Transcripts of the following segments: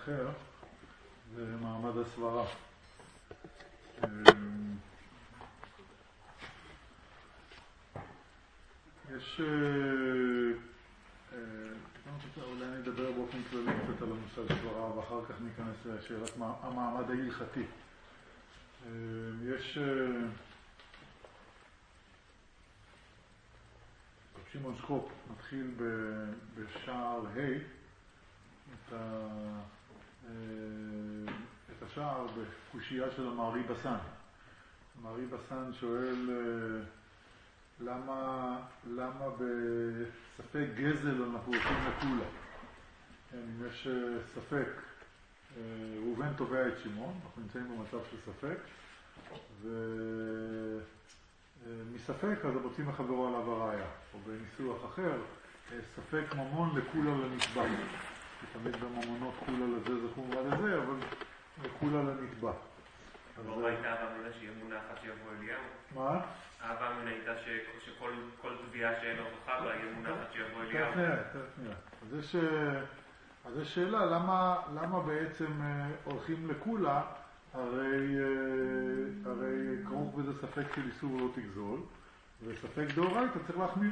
אחר, זה מעמד הסברה. יש... אולי אני אדבר באופן כללי קצת על המושג סברה, ואחר כך ניכנס לשאלת המעמד ההלכתי. יש... שמעון שקופ מתחיל בשער את השער בקושייה של המערי בסן. המערי בסן שואל למה בספק גזל אנחנו הולכים לכולה. אם יש ספק, ראובן תובע את שמעון, אנחנו נמצאים במצב של ספק, ומספק אז רוצים לחברו עליו הראיה, או בניסוח אחר, ספק ממון לכולה לנתבע. תמיד בממונות כולה לזה זה חומרה לזה, אבל לכולה לנתבע. לא הייתה אהבה שיהיה מונחת שיבוא אליהו? מה? האהבה מן הייתה שכל תביעה שאין הוכחה בה יהיה מונחת שיבוא אליהו. אז יש שאלה, למה בעצם הולכים לכולה, הרי כרוך בזה ספק של איסור לא תגזול, וספק דאורייתא צריך להחמיר.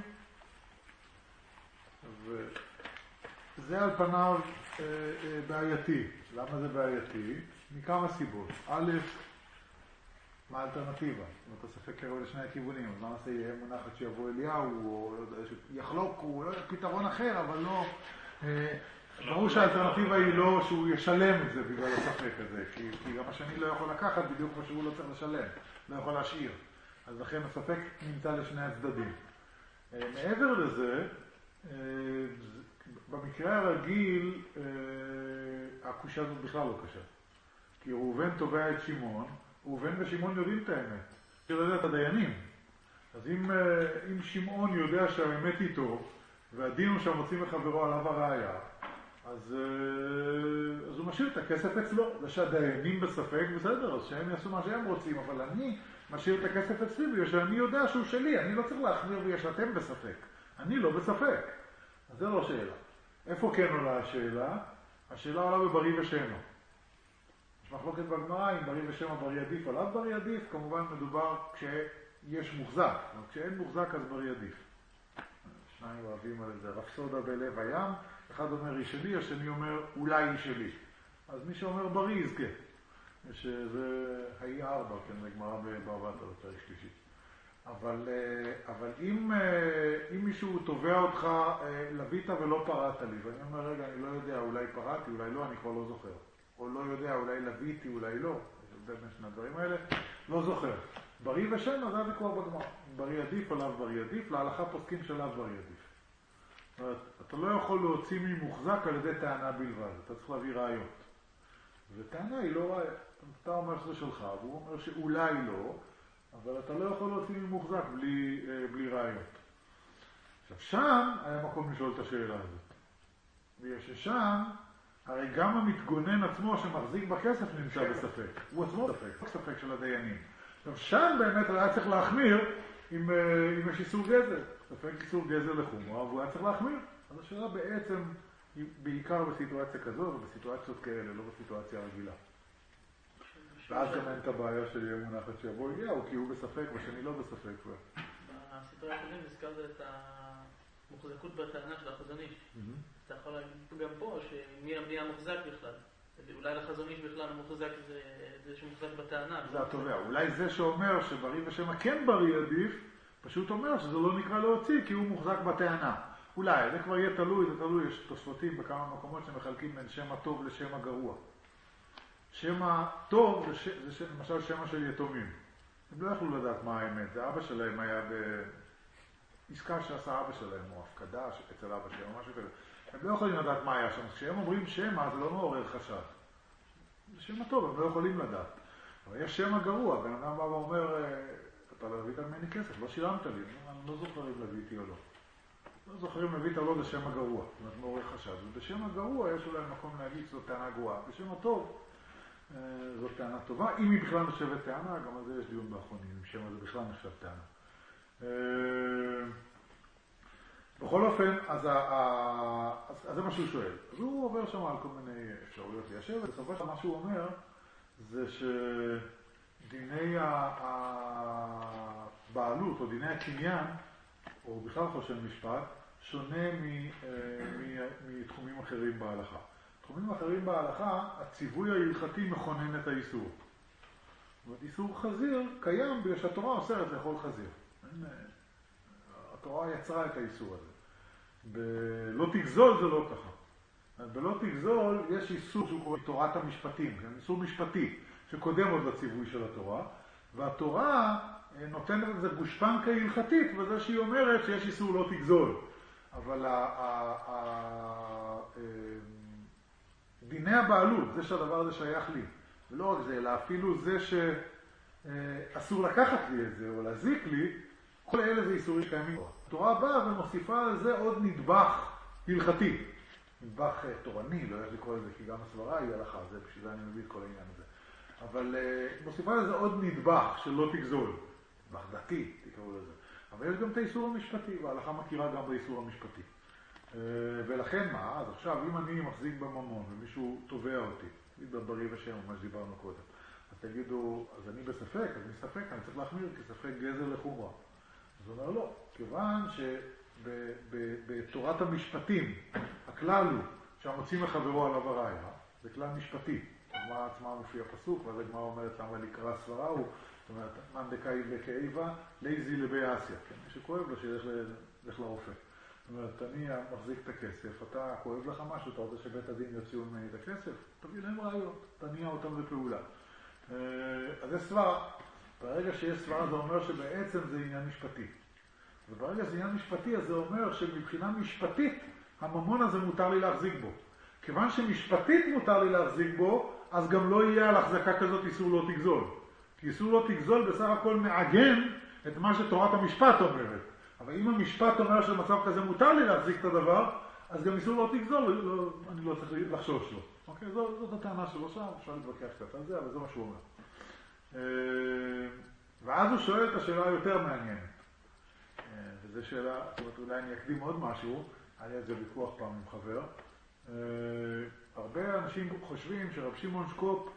זה על פניו בעייתי. למה זה בעייתי? מכמה סיבות. א', מה האלטרנטיבה? זאת אומרת, הספק קרוב לשני הכיוונים. אז למה זה יהיה מונחת שיבוא אליהו, או יחלוק, הוא לא פתרון אחר, אבל לא... ברור שהאלטרנטיבה היא לא שהוא ישלם את זה בגלל הספק הזה, כי גם השני לא יכול לקחת בדיוק כמו שהוא לא צריך לשלם, לא יכול להשאיר. אז לכן הספק נמצא לשני הצדדים. מעבר לזה, במקרה הרגיל, הקושה הזאת בכלל לא קשה. כי ראובן תובע את שמעון, ראובן ושמעון יודעים את האמת. שלא יודע את הדיינים. אז אם שמעון יודע שהאמת איתו, והדין הוא שהמוצאים לחברו עליו הראיה, אז הוא משאיר את הכסף אצלו. זה שהדיינים בספק, בסדר, אז שהם יעשו מה שהם רוצים, אבל אני משאיר את הכסף אצלי, בגלל שאני יודע שהוא שלי, אני לא צריך להחמיר בגלל שאתם בספק. אני לא בספק. אז זה לא שאלה. איפה כן עולה השאלה? השאלה עולה בברי ושמא. יש מחלוקת בגמרא אם ברי ושמא ברי עדיף או לאו ברי עדיף, כמובן מדובר כשיש מוחזק. כשאין מוחזק אז ברי עדיף. שניים אוהבים על זה, רפסודה בלב הים, אחד אומר היא שלי, השני אומר אולי היא שלי. אז מי שאומר ברי יזכה. שזה האי 4, כן, זה גמרא בבבא בתרא פרק שלישי. אבל אם מישהו תובע אותך, לווית ולא פרעת לי, ואני אומר, רגע, אני לא יודע, אולי פרעתי, אולי לא, אני כבר לא זוכר. או לא יודע, אולי לוויתי, אולי לא. זה בין שני הדברים האלה, לא זוכר. ברי ושמא זה הוויכוח בגמרא. ברי עדיף או לאו ברי עדיף, להלכה פוסקים של לאו ברי עדיף. זאת אומרת, אתה לא יכול להוציא ממוחזק על ידי טענה בלבד, אתה צריך להביא ראיות. וטענה היא לא ראיה. אתה אומר שזה שלך, והוא אומר שאולי לא, אבל אתה לא יכול להוציא ממוחזק בלי ראיות. עכשיו, שם היה מקום לשאול את השאלה הזאת. ויש ששם, הרי גם המתגונן עצמו שמחזיק בכסף נמצא בספק. הוא עצמו ספק של הדיינים. עכשיו, שם באמת היה צריך להחמיר אם יש איסור גזל. ספק איסור גזל לחומרה, והוא היה צריך להחמיר. אז השאלה בעצם היא בעיקר בסיטואציה כזו ובסיטואציות כאלה, לא בסיטואציה רגילה. ואז גם אין את הבעיה של יהיה מונחת שיבוא אליהו, כי הוא בספק ושאני לא בספק. בסיטואציה הקודמת הזכרת את המוחזקות בטענה של החזון איש. אתה יכול להגיד גם פה שמי המוחזק בכלל. אולי לחזון איש בכלל המוחזק זה שמוחזק בטענה. זה התובע. אולי זה שאומר שברי ושמא כן ברי עדיף, פשוט אומר שזה לא נקרא להוציא כי הוא מוחזק בטענה. אולי, זה כבר יהיה תלוי, זה תלוי, יש תוספותים בכמה מקומות שמחלקים בין שמא טוב לשמא גרוע. שמא טוב זה למשל שמא של יתומים. הם לא יכלו לדעת מה האמת, זה אבא שלהם היה בעסקה שעשה אבא שלהם, או הפקדה אצל אבא שלהם, או משהו כזה. הם לא יכולים לדעת מה היה שם, כשהם אומרים שמא זה לא מעורר חשד. זה שמא טוב, הם לא יכולים לדעת. אבל יש שמא גרוע, בן אדם בא ואומר, אתה לא הבאת ממני כסף, לא שילמת לי, אני לא זוכר אם לביתי או לא. לא זוכרים לביתה לא, זה שמא גרוע, זאת אומרת מעורר חשד. ובשמא גרוע יש אולי מקום להגיד שזו טענה גרועה. בשמא טוב, זאת טענה טובה. אם היא בכלל נחשבת טענה, גם על זה יש דיון באחרונים, אם שמא זה בכלל נחשב טענה. בכל אופן, אז זה מה שהוא שואל. אז הוא עובר שם על כל מיני אפשרויות ליישב, ובסופו של מה שהוא אומר זה שדיני הבעלות או דיני הקניין, או בכלל חושן משפט, שונה מתחומים אחרים בהלכה. תחומים אחרים בהלכה, הציווי ההלכתי מכונן את האיסור. זאת אומרת, איסור חזיר קיים בגלל שהתורה אוסרת לאכול חזיר. התורה יצרה את האיסור הזה. בלא תגזול זה לא ככה. בלא תגזול יש איסור שהוא קורא תורת המשפטים, איסור משפטי שקודם עוד לציווי של התורה, והתורה נותנת את זה גושפנקה הלכתית בזה שהיא אומרת שיש איסור לא תגזול. אבל דיני הבעלות, זה שהדבר הזה שייך לי, ולא רק זה, אלא אפילו זה שאסור לקחת לי את זה או להזיק לי, כל אלה זה איסורים שקיימים. התורה באה ומוסיפה על זה עוד נדבך הלכתי. נדבך תורני, לא יודע לקרוא לזה, כי גם הסברה היא הלכה, זה בשביל זה אני מביא את כל העניין הזה. אבל מוסיפה על זה עוד נדבך שלא תגזול. נדבך דתי, תקראו לזה. אבל יש גם את האיסור המשפטי, וההלכה מכירה גם באיסור המשפטי. ולכן מה? אז עכשיו, אם אני מחזיק בממון ומישהו תובע אותי, ברי ושם, מה שדיברנו קודם, אז תגידו, אז אני בספק, אז מספק, אני צריך להחמיר, כי ספק גזר לחומרה. אז הוא אומר לא, כיוון שבתורת המשפטים, הכלל הוא שהמוציא מחברו עליו הראיה, זה כלל משפטי. הגמרא עצמה מופיע פסוק, ואז הגמרא אומרת למה לקרא סברה הוא, זאת אומרת, מן דקאי וכאיבה, לייזי לבי אסיה, כן? מי שכואב לו שילך לרופא. זאת אומרת, אני מחזיק את הכסף, אתה כואב לך משהו, אתה רוצה שבית הדין יוציאו ממני את הכסף? תביא להם ראיות, תניע אותם לפעולה. אז זה סברה. ברגע שיש סברה זה אומר שבעצם זה עניין משפטי. וברגע שזה עניין משפטי, אז זה אומר שמבחינה משפטית, הממון הזה מותר לי להחזיק בו. כיוון שמשפטית מותר לי להחזיק בו, אז גם לא יהיה על החזקה כזאת איסור לא תגזול. כי איסור לא תגזול בסך הכל מעגן את מה שתורת המשפט אומרת. אבל אם המשפט אומר שבמצב כזה מותר לי להחזיק את הדבר, אז גם איסור לא תגזול, אני לא צריך לחשוש לו. אוקיי? זאת הטענה שלו שם, אפשר להתווכח קצת על זה, אבל זה מה שהוא אומר. ואז הוא שואל את השאלה היותר מעניינת. וזו שאלה, זאת אומרת, אולי אני אקדים עוד משהו, היה זה ויכוח פעם עם חבר. הרבה אנשים חושבים שרב שמעון שקופ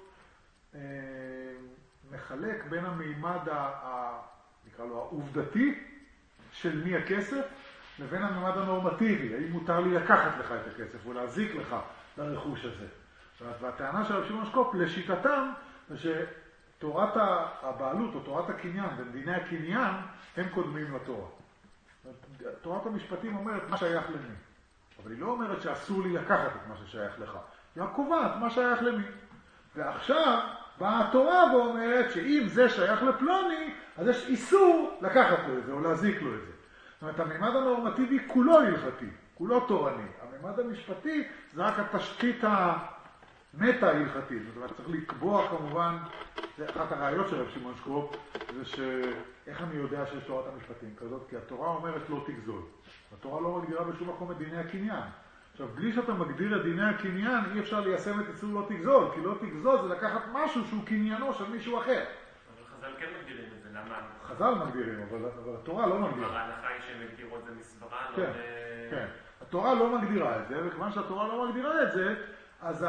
מחלק בין המימד נקרא לו העובדתי של מי הכסף לבין המימד הנורמטיבי, האם מותר לי לקחת לך את הכסף או להזיק לך לרכוש הזה. והטענה של רב שמעון שקופ לשיטתם זה שתורת הבעלות או תורת הקניין ודיני הקניין הם קודמים לתורה. תורת המשפטים אומרת מה שייך למי, אבל היא לא אומרת שאסור לי לקחת את מה ששייך לך, היא קובעת מה שייך למי. ועכשיו באה התורה ואומרת שאם זה שייך לפלוני, אז יש איסור לקחת לו את זה או להזיק לו את זה. זאת אומרת, הממד הנורמטיבי כולו הלכתי, כולו תורני. הממד המשפטי זה רק התשתית המטה ההלכתית. זאת אומרת, צריך לקבוע כמובן, זה אחת הראיות של רב שמעון שקופ, זה שאיך אני יודע שיש תורת המשפטים כזאת, כי התורה אומרת לא תגזול. התורה לא מגדירה בשום מקום את דיני הקניין. עכשיו, בלי שאתה מגדיר את דיני הקניין, אי אפשר ליישם את איסור לא תגזול, כי לא תגזול זה לקחת משהו שהוא קניינו של מישהו אחר. אבל חז"ל כן מגדירים את זה, למה? חז"ל מגדירים, אבל התורה לא מגדירה. אבל ההנחה היא שהם הגדירו את זה מסברה, לא כן, כן. התורה לא מגדירה את זה, וכיוון שהתורה לא מגדירה את זה, אז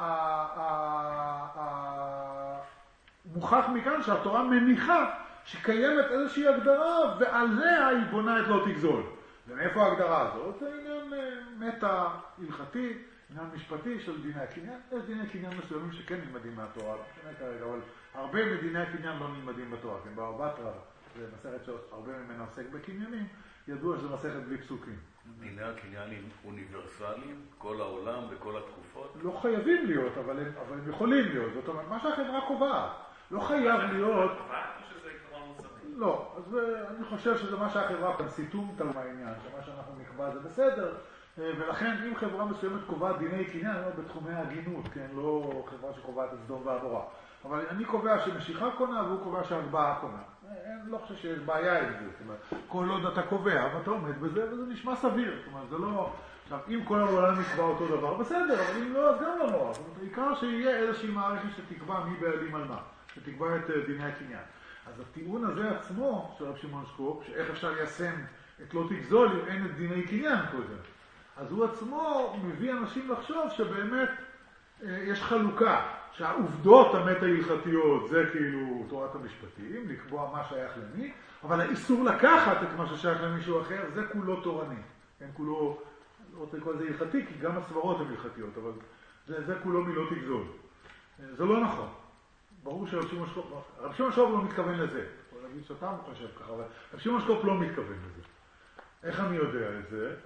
מוכח מכאן שהתורה מניחה שקיימת איזושהי הגדרה, ועליה היא בונה את לא תגזול. ומאיפה ההגדרה הזאת? זה עניין מטה הלכתי, עניין משפטי של דיני הקניין. יש דיני קניין מסוימים שכן נלמדים מהתורה, לא משנה כרגע, אבל הרבה מדיני הקניין לא נלמדים בתורה. כן, בבא בתרא, זה מסכת שהרבה ממנה עוסק בקניינים, ידוע שזה מסכת בלי פסוקים. דיני הקניין אוניברסליים, כל העולם וכל התקופות? לא חייבים להיות, אבל הם יכולים להיות. זאת אומרת, מה שהחברה קובעת. לא חייב להיות... לא, אז אני חושב שזה מה שהחברה כאן סיתום תלמה העניין, שמה שאנחנו נקבע זה בסדר, ולכן אם חברה מסוימת קובעת דיני קניין, לא בתחומי ההגינות, כן, לא חברה שקובעת את סדום ועמורה, אבל אני קובע שמשיכה קונה והוא קובע שהגבהה קונה. אני לא חושב שיש בעיה עם זה, זאת אומרת, כל עוד אתה קובע ואתה עומד בזה וזה נשמע סביר, זאת אומרת, זה לא... עכשיו, אם כל העולם נקבע אותו דבר, בסדר, אבל אם לא, אז גם לא נורא. זאת אומרת, בעיקר שיהיה איזושהי מערכת שתקבע מי בעלים על מה, שתקבע את דיני הקניין. אז הטיעון הזה עצמו של רב שמעון שקופ, שאיך אפשר ליישם את לא תגזול אם אין את דיני קניין קודם. אז הוא עצמו מביא אנשים לחשוב שבאמת יש חלוקה, שהעובדות המת ההלכתיות זה כאילו תורת המשפטים, לקבוע מה שייך למי, אבל האיסור לקחת את מה ששייך למישהו אחר זה כולו תורני. כן, כולו, לא רוצה לקרוא לזה הלכתי, כי גם הסברות הן הלכתיות, אבל זה כולו מלא תגזול. זה לא נכון. ברור שרב שמעון שקופ לא מתכוון לזה. יכול להגיד שאתה חושב ככה, אבל רב שמעון שקופ לא מתכוון לזה. איך אני יודע את זה?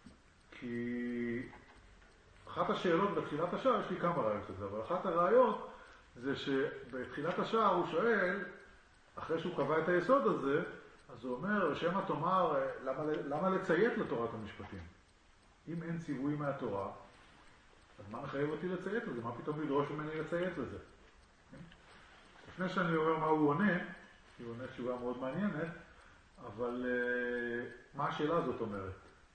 כי אחת השאלות בתחילת השער, יש לי כמה רעיונות את זה, אבל אחת הרעיונות זה שבתחילת השער הוא שואל, אחרי שהוא קבע את היסוד הזה, אז הוא אומר, שמא תאמר, למה לציית לתורת המשפטים? אם אין ציווי מהתורה, אז מה מחייב אותי לציית לזה? מה פתאום לדרוש ממני לציית לזה? לפני שאני אומר מה הוא עונה, כי הוא עונה תשובה מאוד מעניינת, אבל מה השאלה הזאת אומרת?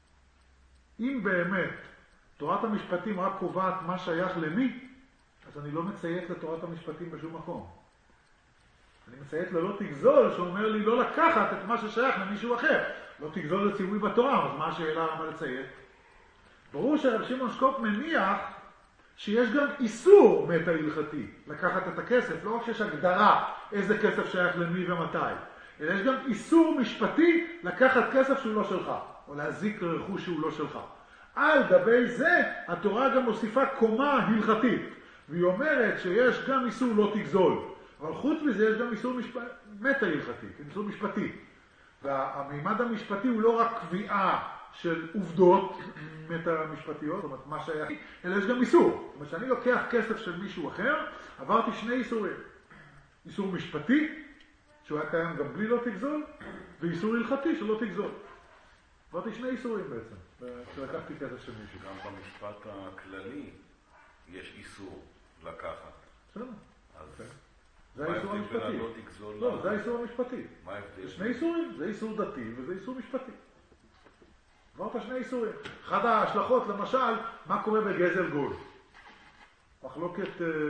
אם באמת תורת המשפטים רק קובעת מה שייך למי, אז אני לא מציית לתורת המשפטים בשום מקום. אני מציית ללא תגזול, שאומר לי לא לקחת את מה ששייך למישהו אחר. לא תגזול לציווי בתורה, אז מה השאלה למה לציית? ברור שרב שמעון שקופ מניח שיש גם איסור מטה הלכתי לקחת את הכסף, לא רק שיש הגדרה איזה כסף שייך למי ומתי, אלא יש גם איסור משפטי לקחת כסף שהוא לא שלך, או להזיק לרכוש שהוא לא שלך. על גבי זה התורה גם מוסיפה קומה הלכתית, והיא אומרת שיש גם איסור לא תגזול, אבל חוץ מזה יש גם איסור מטה הלכתי, איסור משפטי. והמימד המשפטי הוא לא רק קביעה של עובדות מטה משפטיות, זאת אומרת מה שהיה, אלא יש גם איסור. זאת אומרת שאני לוקח כסף של מישהו אחר, עברתי שני איסורים. איסור משפטי, שהוא היה קיים גם בלי לא תגזול, ואיסור הלכתי שלא תגזול. עברתי שני איסורים בעצם, כשלקחתי כסף של מישהו. גם במשפט הכללי יש איסור לקחת. בסדר. אז זה האיסור המשפטי. לא, זה האיסור המשפטי. מה ההבדל? יש שני איסורים, זה איסור דתי וזה איסור משפטי. עברת שני איסורים. אחד ההשלכות, למשל, מה קורה בגזל גוי. מחלוקת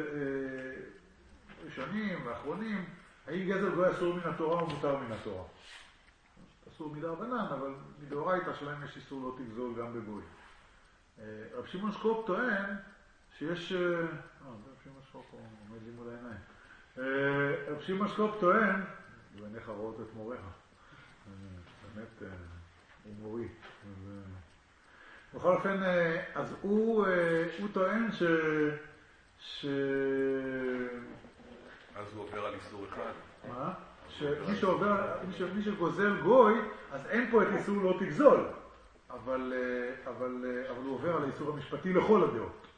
ראשונים ואחרונים, האם גזל גוי אסור מן התורה או מותר מן התורה? אסור מדרבנן, אבל מדאורייתא שלהם יש איסור לא תגזול גם בגוי. רב שמעון שקופ טוען שיש... רב שמעון שקופ עומד לי מול העיניים. רב שמעון שקופ טוען, ועיניך רואות את מוריך, באמת הוא מורי. בכל אופן, אז הוא טוען אז הוא עובר על איסור אחד. מה? שמי שגוזל גוי, אז אין פה את איסור לא תגזול. אבל הוא עובר על האיסור המשפטי לכל הדעות.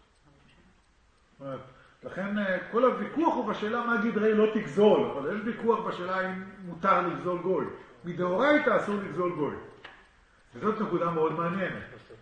לכן כל הוויכוח הוא בשאלה מה גדרי לא תגזול, אבל אין ויכוח בשאלה אם מותר לגזול גוי. מדאורייתא אסור לגזול גוי. וזאת נקודה מאוד מעניינת.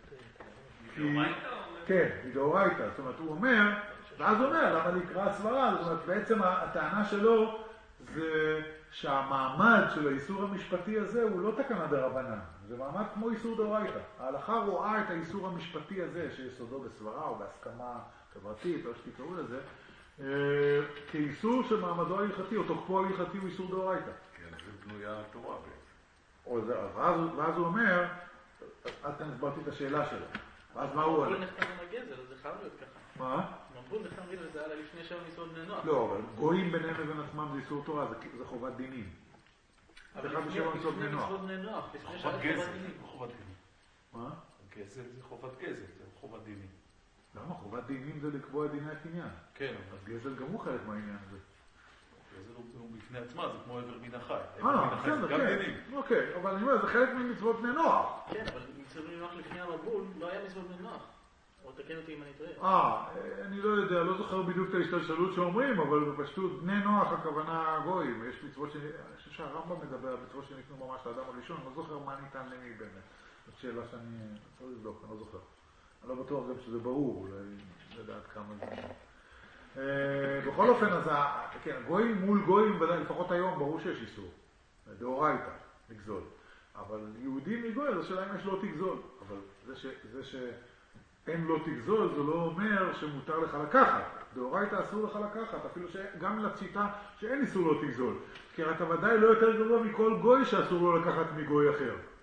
כן, מדאורייתא. זאת אומרת, הוא אומר, ואז הוא אומר, למה נקרא סברה? זאת אומרת, בעצם הטענה שלו זה שהמעמד של האיסור המשפטי הזה הוא לא תקנה דרבנן. זה מעמד כמו איסור דאורייתא. ההלכה רואה את האיסור המשפטי הזה, שיסודו בסברה או בהסכמה חברתית, או שתקראו לזה, כאיסור של מעמדו ההלכתי, או תוקפו ההלכתי הוא איסור דאורייתא. כן, זה בנויה התורה בעצם. ואז הוא אומר, עד כאן הסברתי את השאלה שלו. ואז מה הוא אומר? מבול נחתם עם הגזל, זה חייב להיות ככה. מה? מבול נחתם עם הגזל, זה היה לפני שם איסור בני נוח. לא, אבל גויים ביניהם לבין עצמם זה איסור תורה, זה חובת דינים. אבל זה אחד לפני משבע מצוות בני נוח. מצוות בני נוח, לפני שהיה חובת חובת גזל, דינים. לא חובת דינים. מה? גזל זה חובת גזל, זה חובת דינים. למה? חובת דינים זה לקבוע דיני הקניין. כן, אז גזל גם הוא חלק מהעניין הזה. גזל הוא בפני עצמה, זה כמו עבר מן החי. בסדר, גם כן. דינים. אוקיי, אבל אני אומר, זה חלק ממצוות בני נוח. כן, אבל מצוות בני נוח לפני המבול לא היה מצוות בני נוח. או תקן אותי אם אני טועה. אני לא יודע, לא זוכר בדיוק את ההשתלשלות שאומרים, אבל בפשטות בני נוח הכוונה גויים. יש מצוות אני חושב שהרמב"ם מדבר על מצוות שניתנו ממש לאדם הראשון, לא זוכר מה ניתן למי באמת. זאת שאלה שאני לא לבדוק, אני לא זוכר. אני לא בטוח גם שזה ברור, אולי לדעת כמה זה. בכל אופן, אז כן, גויים מול גויים, לפחות היום ברור שיש איסור. דאורייתא, לגזול. אבל יהודים מגוי, אז השאלה אם יש לא תגזול. אבל זה שאין לא תגזול, זה לא אומר שמותר לך לקחת. דאורייתא אסור לך לקחת, אפילו גם לפשיטה שאין איסור לא תגזול. כי אתה ודאי לא יותר גרוע מכל גוי שאסור לו לקחת מגוי אחר.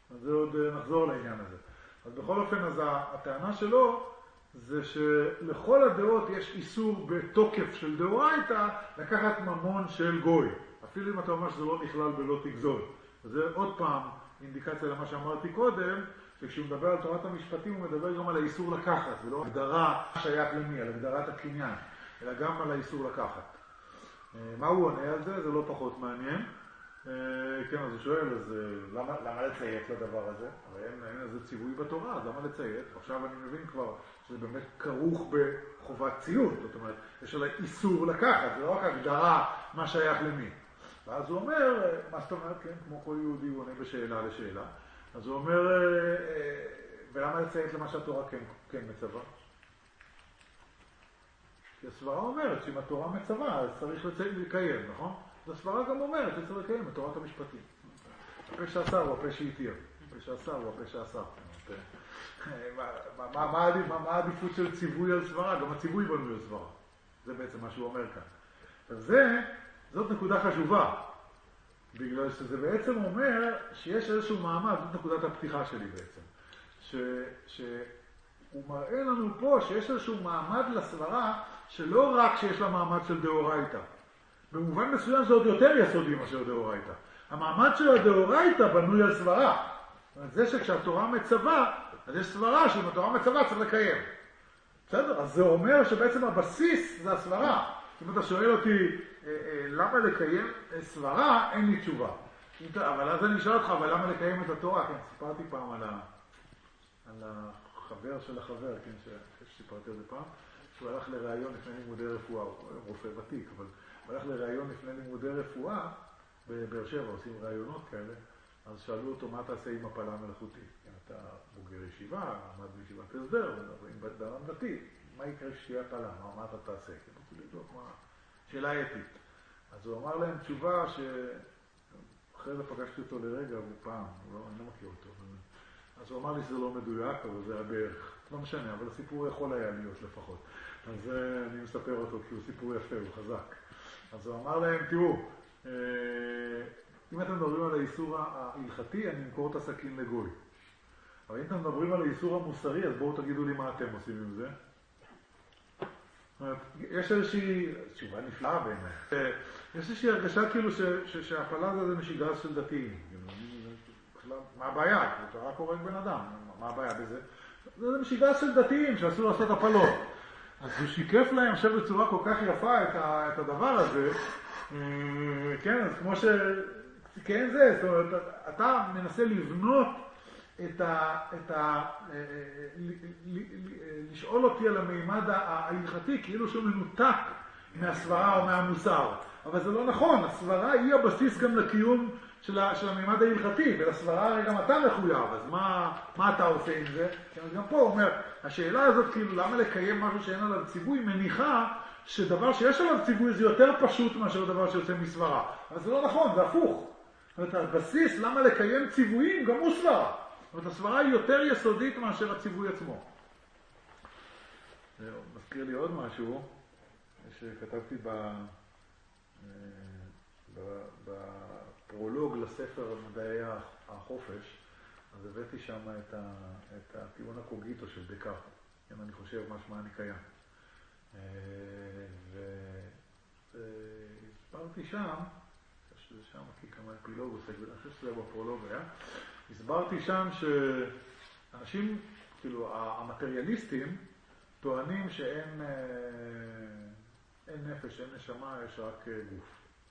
אז זה עוד נחזור לעניין הזה. אז בכל אופן, אז הטענה שלו זה שלכל הדעות יש איסור בתוקף של דאורייתא לקחת ממון של גוי. אפילו אם אתה אומר שזה לא נכלל בלא תגזול. וזה עוד פעם אינדיקציה למה שאמרתי קודם, שכשהוא מדבר על תורת המשפטים הוא מדבר גם על האיסור לקחת, ולא הגדרה שייך למי, על הגדרת הקניין, אלא גם על האיסור לקחת. מה הוא עונה על זה? זה לא פחות מעניין. כן, אז הוא שואל, אז למה לציית לדבר הזה? הרי אין איזה ציווי בתורה, אז למה לציית? עכשיו אני מבין כבר שזה באמת כרוך בחובת ציות, זאת אומרת, יש עליי איסור לקחת, זה לא רק הגדרה מה שייך למי. ואז הוא אומר, מה זאת אומרת, כן, כמו כל יהודי הוא עונה בשאלה לשאלה, אז הוא אומר, ולמה לציית למה שהתורה כן מצווה? כי הסברה אומרת שאם התורה מצווה, אז צריך לקיים, נכון? אז הסברה גם אומרת שצריך לקיים את תורת המשפטים. הפה שעשה הוא הפה שהתיר. הפה שעשה הוא הפה שעשה. מה העדיפות של ציווי על סברה? גם הציווי בנוי על סברה. זה בעצם מה שהוא אומר כאן. זאת נקודה חשובה. בגלל שזה בעצם אומר שיש איזשהו מעמד, זאת נקודת הפתיחה שלי בעצם. שהוא מראה לנו פה שיש איזשהו מעמד לסברה שלא רק שיש לה מעמד של דאורייתא. במובן מסוים זה עוד יותר יסודי מאשר דאורייתא. המעמד של הדאורייתא בנוי על סברה. זאת אומרת, זה שכשהתורה מצווה, אז יש סברה שאם התורה מצווה צריך לקיים. בסדר? אז זה אומר שבעצם הבסיס זה הסברה. אם אתה שואל אותי למה לקיים סברה, אין לי תשובה. אבל אז אני אשאל אותך, אבל למה לקיים את התורה? כן, סיפרתי פעם על החבר של החבר, כן, שסיפרתי על זה פעם, שהוא הלך לראיון לפני לימודי רפואה, הוא רופא ותיק, אבל הוא הלך לראיון לפני לימודי רפואה, בבאר שבע עושים ראיונות כאלה, אז שאלו אותו מה תעשה עם הפלה מלאכותית. אתה בוגר ישיבה, עמד בישיבת הסדר, עם באדם דתי, מה יקרה כשתהיה הפלה? מה אתה תעשה? כי אני רוצה לבדוק מה... שאלה אתית. אז הוא אמר להם תשובה אחרי זה פגשתי אותו לרגע, הוא פעם, אני לא מכיר אותו. אז הוא אמר לי שזה לא מדויק, אבל זה היה בערך, לא משנה, אבל הסיפור יכול היה להיות לפחות. אז אני מספר אותו כי הוא סיפור יפה, הוא חזק. אז הוא אמר להם, תראו, אם אתם מדברים על האיסור ההלכתי, אני אמכור את הסכין לגוי. אבל אם אתם מדברים על האיסור המוסרי, אז בואו תגידו לי מה אתם עושים עם זה. יש איזושהי, תשובה נפלאה באמת, יש איזושהי הרגשה כאילו שהפלה זה משיגה של דתיים. מה הבעיה? אתה רק הורג בן אדם, מה הבעיה בזה? זה משיגה של דתיים שאסור לעשות הפלות. אז הוא שיקף להם עכשיו בצורה כל כך יפה את הדבר הזה, כן, אז כמו כן זה, זאת אומרת, אתה מנסה לבנות לשאול אותי על המימד ההלכתי כאילו שהוא מנותק מהסברה או מהמוסר. אבל זה לא נכון, הסברה היא הבסיס גם לקיום של המימד ההלכתי, ולסברה הרי גם אתה מחויב, אז מה אתה עושה עם זה? גם פה הוא אומר, השאלה הזאת כאילו למה לקיים משהו שאין עליו ציווי מניחה שדבר שיש עליו ציווי זה יותר פשוט מאשר דבר שיוצא מסברה. אבל זה לא נכון, זה הפוך. זאת אומרת, הבסיס למה לקיים ציוויים גם הוא סברה. זאת אומרת, הסברה היא יותר יסודית מאשר הציווי עצמו. זה מזכיר לי עוד משהו שכתבתי בפרולוג לספר מדעי החופש, אז הבאתי שם את הטיעון הקוגיטו של דקארט. כן, אני חושב משמע אני קיים. והסברתי שם, שזה שם כי כמה אפילוג עוסק, ואני חושב שזה בפרולוג היה, הסברתי שם שאנשים, כאילו המטריאליסטים, טוענים שאין נפש, אין נשמה, יש רק גוף.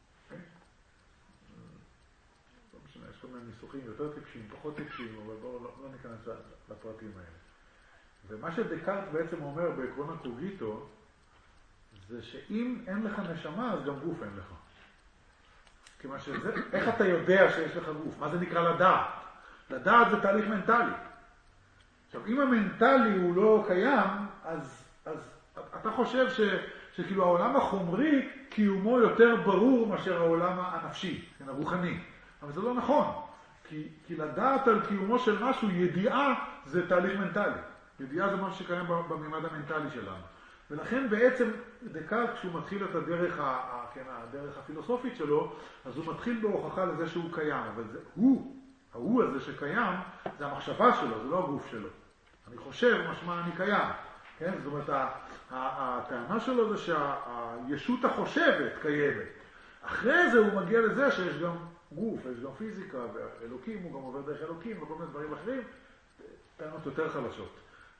לא משנה, יש כל מיני ניסוחים יותר טיפשים, פחות טיפשים, אבל בואו לא ניכנס לפרטים האלה. ומה שדקארט בעצם אומר בעקרון הקוגיטו, זה שאם אין לך נשמה, אז גם גוף אין לך. כיוון שזה, איך אתה יודע שיש לך גוף? מה זה נקרא לדעת? לדעת זה תהליך מנטלי. עכשיו, אם המנטלי הוא לא קיים, אז אתה חושב שכאילו העולם החומרי קיומו יותר ברור מאשר העולם הנפשי, הרוחני. אבל זה לא נכון. כי לדעת על קיומו של משהו, ידיעה זה תהליך מנטלי. ידיעה זה משהו שקיים בממד המנטלי שלנו. ולכן בעצם דקארט, כשהוא מתחיל את הדרך הפילוסופית שלו, אז הוא מתחיל בהוכחה לזה שהוא קיים. אבל הוא, ההוא הזה שקיים, זה המחשבה שלו, זה לא הגוף שלו. אני חושב, משמע אני קיים. כן? זאת אומרת, הטענה שלו זה שהישות החושבת קיימת. אחרי זה הוא מגיע לזה שיש גם גוף, יש גם פיזיקה, ואלוקים, הוא גם עובר דרך אלוקים וכל מיני דברים אחרים, טענות יותר חלשות.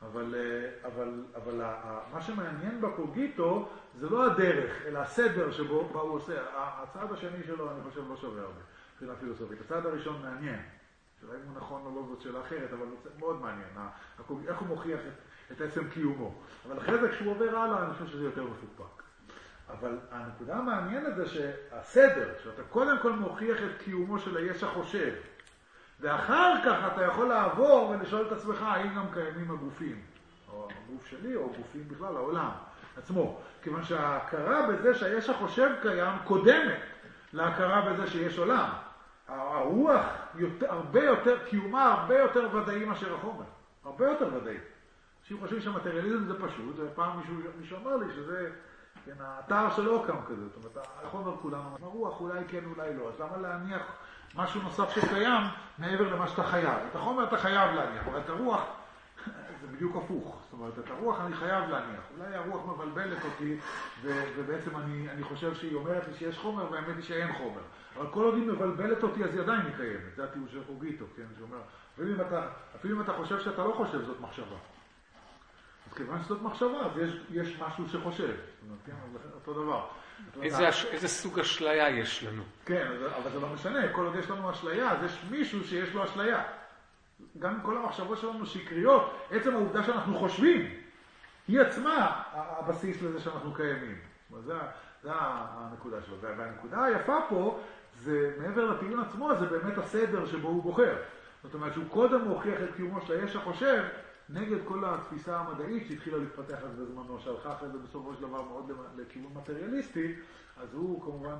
אבל מה שמעניין בקוגיטו זה לא הדרך, אלא הסדר שבו הוא עושה. הצעד השני שלו, אני חושב, לא שווה הרבה, מבחינה פילוסופית. הצעד הראשון מעניין. שאלה אם הוא נכון או לא, זאת שאלה אחרת, אבל זה מאוד מעניין. איך הוא מוכיח את עצם קיומו. אבל אחרי זה, כשהוא עובר הלאה, אני חושב שזה יותר מפוקפק. אבל הנקודה המעניינת זה שהסדר, שאתה קודם כל מוכיח את קיומו של היש החושב, ואחר כך אתה יכול לעבור ולשאול את עצמך האם גם קיימים הגופים, או הגוף שלי, או גופים בכלל, העולם עצמו. כיוון שההכרה בזה שהיש החושב קיים קודמת להכרה בזה שיש עולם. הרוח הרבה יותר, קיומה הרבה יותר ודאי מאשר החומר. הרבה יותר ודאי. אנשים חושבים שהמטריאליזם זה פשוט, ופעם מישהו אמר לי שזה, כן, האתר של אוקם כזה, זאת אומרת, החומר כולנו, הרוח אולי כן, אולי לא, אז למה להניח משהו נוסף שקיים מעבר למה שאתה חייב? את החומר אתה חייב להניח, אבל את הרוח זה בדיוק הפוך. זאת אומרת, את הרוח אני חייב להניח. אולי הרוח מבלבלת אותי, ובעצם אני חושב שהיא אומרת לי שיש חומר, והאמת היא שאין חומר. אבל כל עוד היא מבלבלת אותי, אז היא עדיין היא קיימת. זה הטיעון של קוגיטו, כן? שאומר, אפילו אם אתה חושב שאתה לא חושב, זאת מחשבה. אז כיוון שזאת מחשבה, אז יש משהו שחושב. זאת אומרת, כן, אז אותו דבר. איזה סוג אשליה יש לנו? כן, אבל זה לא משנה. כל עוד יש לנו אשליה, אז יש מישהו שיש לו אשליה. גם כל המחשבות שלנו שקריות, עצם העובדה שאנחנו חושבים, היא עצמה הבסיס לזה שאנחנו קיימים. זה הנקודה שלו. והנקודה היפה פה, זה מעבר לטיעון עצמו, זה באמת הסדר שבו הוא בוחר. זאת אומרת שהוא קודם מוכיח את קיומו של היש החושב, נגד כל התפיסה המדעית שהתחילה להתפתח אז בזמנו, שהלכה אחרי זה בסופו של דבר מאוד לכיוון מטריאליסטי, אז הוא כמובן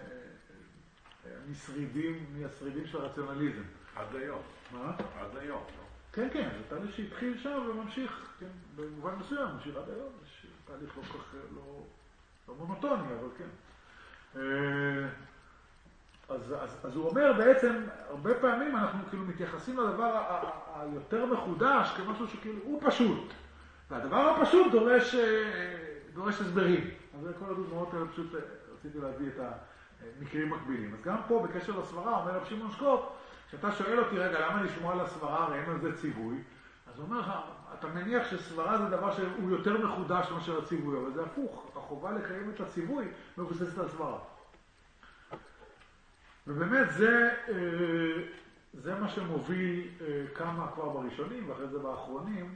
מהשרידים של הרציונליזם. עד היום. מה? עד היום, לא? כן, כן, זה תהליך שהתחיל שם וממשיך, כן, במובן מסוים, ממשיך עד היום, יש תהליך לא כך, לא מונוטוני, אבל כן. אז הוא אומר בעצם, הרבה פעמים אנחנו כאילו מתייחסים לדבר היותר מחודש כמשהו שכאילו הוא פשוט. והדבר הפשוט דורש הסברים. אז זה כל הדוגמאות האלה פשוט רציתי להביא את המקרים מקבילים. אז גם פה בקשר לסברה אומר רב שמעון שקופ, כשאתה שואל אותי רגע למה לשמוע על הסברה, הרי אין על זה ציווי, אז הוא אומר לך, אתה מניח שסברה זה דבר שהוא יותר מחודש מאשר הציווי, אבל זה הפוך, החובה לקיים את הציווי מבוססת על סברה. ובאמת זה מה שמוביל כמה כבר בראשונים ואחרי זה באחרונים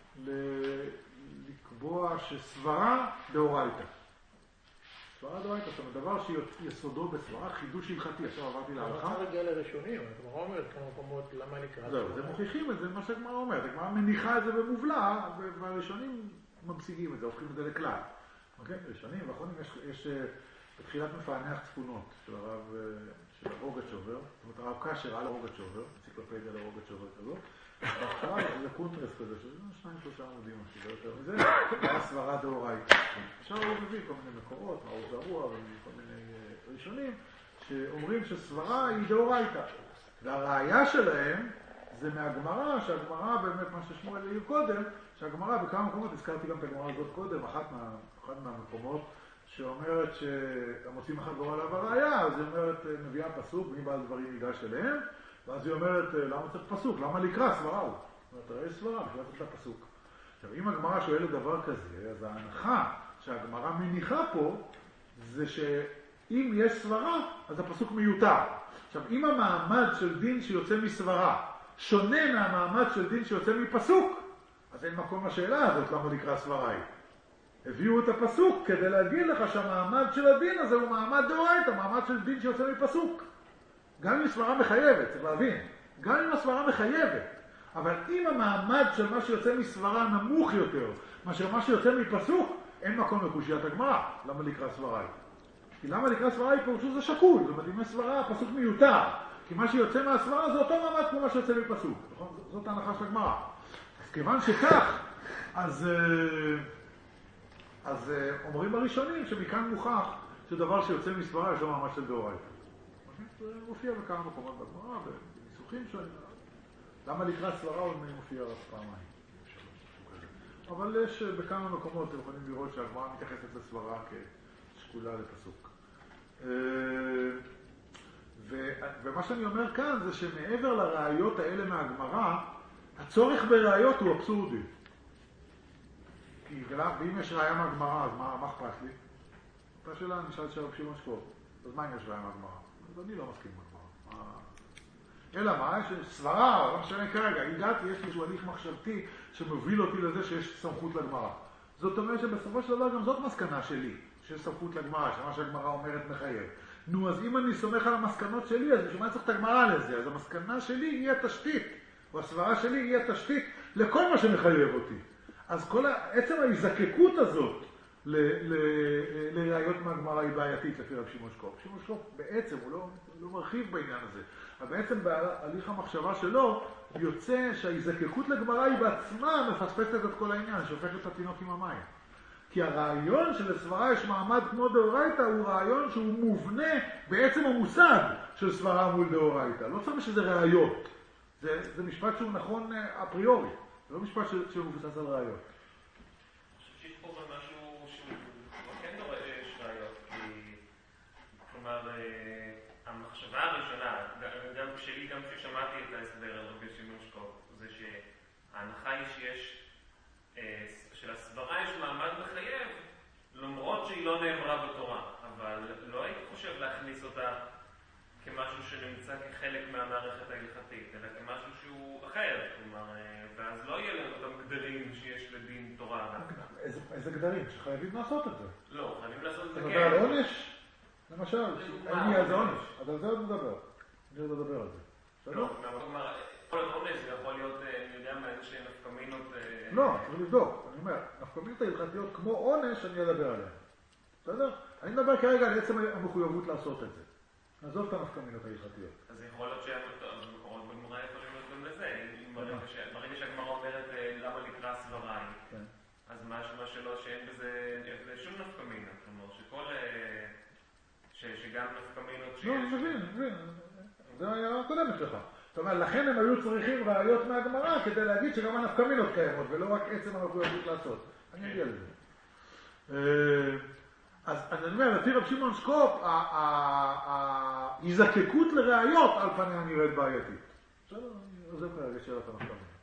לקבוע שסברה דאורייתא. סברה דאורייתא, זאת אומרת, דבר שיסודו בסברה, חידוש הלכתי. עכשיו עברתי להלכה. אני רוצה להגיע לראשונים, הגמרא אומרת כמה מקומות למה לקראת. זהו, זה מוכיחים את זה, מה שהגמרא אומרת. הגמרא מניחה את זה במובלע, והראשונים ממשיגים את זה, הופכים את זה לכלל. אוקיי? ראשונים ואחרונים יש בתחילת מפענח צפונות של הרב רוגצ'ובר, זאת אומרת, הרב קשר על רוגצ'ובר, אנציקלופדיה לרוגצ'ובר כזו, בהתחלה זה קונטרס כזה, שזה 2-3 עמודים, שזה יותר מזה, היה סברה דאורייתא. עכשיו הוא מביא כל מיני מקורות, מעוז זרוע וכל מיני ראשונים, שאומרים שסברה היא דאורייתא. והראיה שלהם זה מהגמרא, שהגמרא באמת מה ששמואל העיר קודם, שהגמרא בכמה מקומות, הזכרתי גם את הגמרא הזאת קודם, אחד מהמקומות, שאומרת שהמוצאים אחד גורל עליו הראיה, אז היא אומרת, מביאה פסוק, מי בעל דברים ייגש אליהם, ואז היא אומרת, למה צריך פסוק? למה לקרוא סברה הוא? זאת אומרת, יש סברה, בכלל צריך פסוק. עכשיו, אם הגמרא שואלת דבר כזה, אז ההנחה שהגמרא מניחה פה, זה שאם יש סברה, אז הפסוק מיותר. עכשיו, אם המעמד של דין שיוצא מסברה שונה מהמעמד של דין שיוצא מפסוק, אז אין מקום לשאלה הזאת, למה לקרוא סברה היא. הביאו את הפסוק כדי להגיד לך שהמעמד של הדין הזה הוא מעמד דאורייתא, מעמד של דין שיוצא מפסוק. גם אם הסברה מחייבת, צריך להבין, גם אם הסברה מחייבת, אבל אם המעמד של מה שיוצא מסברה נמוך יותר מאשר מה שיוצא מפסוק, אין מקום לקושיית הגמרא. למה לקרוא סברה היא? כי למה לקרוא סברה היא פירושו זה שקול, זאת אומרת, אם הסברה הפסוק מיותר, כי מה שיוצא מהסברה זה אותו מעמד כמו מה שיוצא מפסוק. זאת ההנחה של הגמרא. אז כיוון שכך, אז אומרים הראשונים שמכאן מוכח שדבר שיוצא מסברה יש לו מעמד של דאורייתא. זה מופיע בכמה מקומות בגמרא, בניסוחים הופכים שונים. למה לקראת סברה הוא מופיע רק פעמיים? אבל יש בכמה מקומות, אתם יכולים לראות שהגמרא מתייחסת לסברה כשקולה לפסוק. ומה שאני אומר כאן זה שמעבר לראיות האלה מהגמרא, הצורך בראיות הוא אבסורדי. כי ואם יש ראיה מהגמרא, אז מה אכפת לי? אותה שאלה, אני שאלת שרב שמעון שקוף. אז מה אם יש ראיה מהגמרא? אז אני לא מסכים מהגמרא. אלא מה? יש סברה, לא משנה כרגע. הגעתי, יש איזשהו הליך מחשבתי שמוביל אותי לזה שיש סמכות לגמרא. זאת אומרת שבסופו של דבר גם זאת מסקנה שלי, שיש סמכות לגמרא, שמה שהגמרא אומרת מחייב. נו, אז אם אני סומך על המסקנות שלי, אז בשביל מה צריך את הגמרא לזה? אז המסקנה שלי היא התשתית, או הסברה שלי היא התשתית לכל מה שמחייב אותי. אז עצם ההזדקקות הזאת לראיות מהגמרא היא בעייתית לפי רב שמעון שקוף. שמעון שקוף בעצם, הוא לא מרחיב בעניין הזה, אבל בעצם בהליך המחשבה שלו יוצא שההזדקקות לגמרא היא בעצמה מפספסת את כל העניין, שהופכת את התינוק עם המים. כי הרעיון שלסברה יש מעמד כמו דאורייתא הוא רעיון שהוא מובנה בעצם המושג של סברה מול דאורייתא. לא צריך שזה ראיות. זה משפט שהוא נכון אפריורי. זה לא משפט שמבוסס על ראיות. אני חושב שיש פה גם משהו שהוא כן דורש ראיות, כי כלומר, המחשבה הראשונה, גם שלי, גם כששמעתי את ההסבר על רבי שמעון שקוף, זה שההנחה היא שיש שלסברה יש מעמד מחייב, למרות שהיא לא נאמרה בתורה, אבל לא הייתי חושב להכניס אותה כמשהו שנמצא כחלק מהמערכת ההלכתית, אלא כמשהו שהוא אחר, כלומר, ואז לא יהיה לנו אותם גדרים שיש לדין תורה. איזה גדרים? שחייבים לעשות את זה. לא, חייבים לעשות את זה כן. אתה מדבר על עונש? למשל, אין לי על זה עונש, אז על זה עוד נדבר. אני עוד אדבר על זה. לא, כלומר, כל עונש זה יכול להיות, אני יודע מה, איזה שהן נפקמינות... לא, צריך לבדוק. אני אומר, נפקמינות ההלכתיות כמו עונש, אני אדבר עליהן. בסדר? אני מדבר כרגע על עצם המחויבות לעשות את זה. נעזוב את הנפקמינות ההלכתיות. אז יכול להיות שהמקורות בגמרא יכולים להיות גם לזה. ברגע שהגמרא אומרת למה לקרא סברה, אז משמע שלא שאין בזה שום נפקמינות. כלומר, שגם נפקמינות שיש... לא, אני מבין. זה היה הקודמת שלך. זאת אומרת, לכן הם היו צריכים ראיות מהגמרא כדי להגיד שגם הנפקמינות קיימות, ולא רק עצם המחויבות לעשות. אני אגיע לזה. אז אני אומר, לפי רב שמעון שקוף, ההזדקקות לראיות על פניה נראית בעייתית. בסדר, אני עוזב כרגע שאלת הנפקמינות.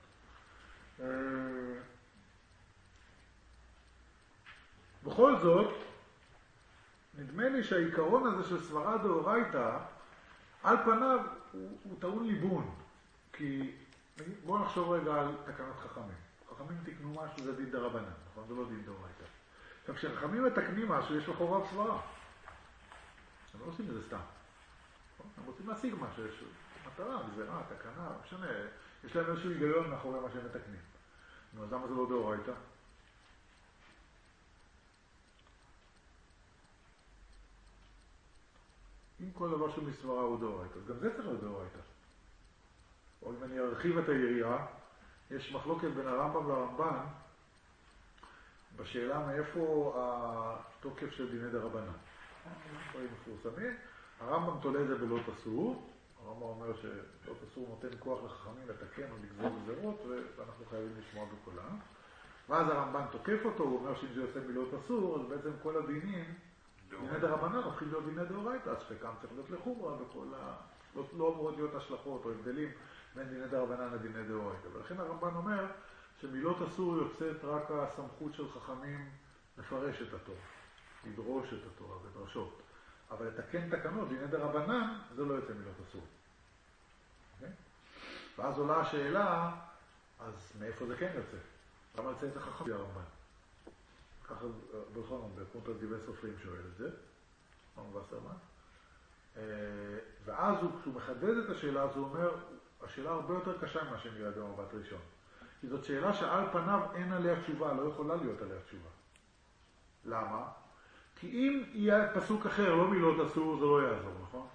בכל זאת, נדמה לי שהעיקרון הזה של סברה דאורייתא, על פניו הוא טעון ליבון. כי בואו נחשוב רגע על תקנות חכמים. חכמים תקנו משהו, זה דין דרבנן, נכון? זה לא דין דאורייתא. עכשיו, כשחכמים מתקנים משהו, יש לכאורה סברה. הם לא עושים את זה סתם. הם רוצים להשיג משהו, יש מטרה, גזירה, תקנה, משנה. יש להם איזשהו היגיון מאחורי מה שהם מתקנים. אז למה זה לא דאורייתא? אם כל דבר שהוא מסברה הוא דאורייתא, אז גם זה צריך להיות דאורייתא. או אם אני ארחיב את היריעה, יש מחלוקת בין הרמב"ם לרמב"ן בשאלה מאיפה התוקף של דיני דרבנן. דברים מפורסמים. הרמב"ם תולה את זה בלא תסור. הרמב"ם אומר שלא תסור נותן כוח לחכמים לתקן או לגזור גזירות, ואנחנו חייבים לשמוע בקולם. ואז הרמב"ן תוקף אותו, הוא אומר שאם זה יוצא מלא תסור, אז בעצם כל הדינים, דיני דרבנן הופכים להיות דיני דאורייתא, אז שחיקם צריך להיות לחומרה וכל לא אמורות להיות השלכות או הבדלים בין דיני דרבנן לדיני דאורייתא. ולכן הרמב"ן אומר שמילות אסור יוצאת רק הסמכות של חכמים לפרש את התורה, לדרוש את התורה ודרשות. אבל לתקן תקנות, דיני דרבנן, זה לא יוצא מילות אסור. Okay? ואז עולה השאלה, אז מאיפה זה כן יוצא? למה יוצא את החכם הרמב"ן? ככה בכל זאת, בקונטרס דיבי סופרים שואל את זה, רמב"ן וסרמן. ואז כשהוא מחדד את השאלה, אז הוא אומר, השאלה הרבה יותר קשה ממה שנראה במבט ראשון. כי זאת שאלה שעל פניו אין עליה תשובה, לא יכולה להיות עליה תשובה. למה? כי אם יהיה פסוק אחר, לא מילות אסור, זה לא יעזור, נכון?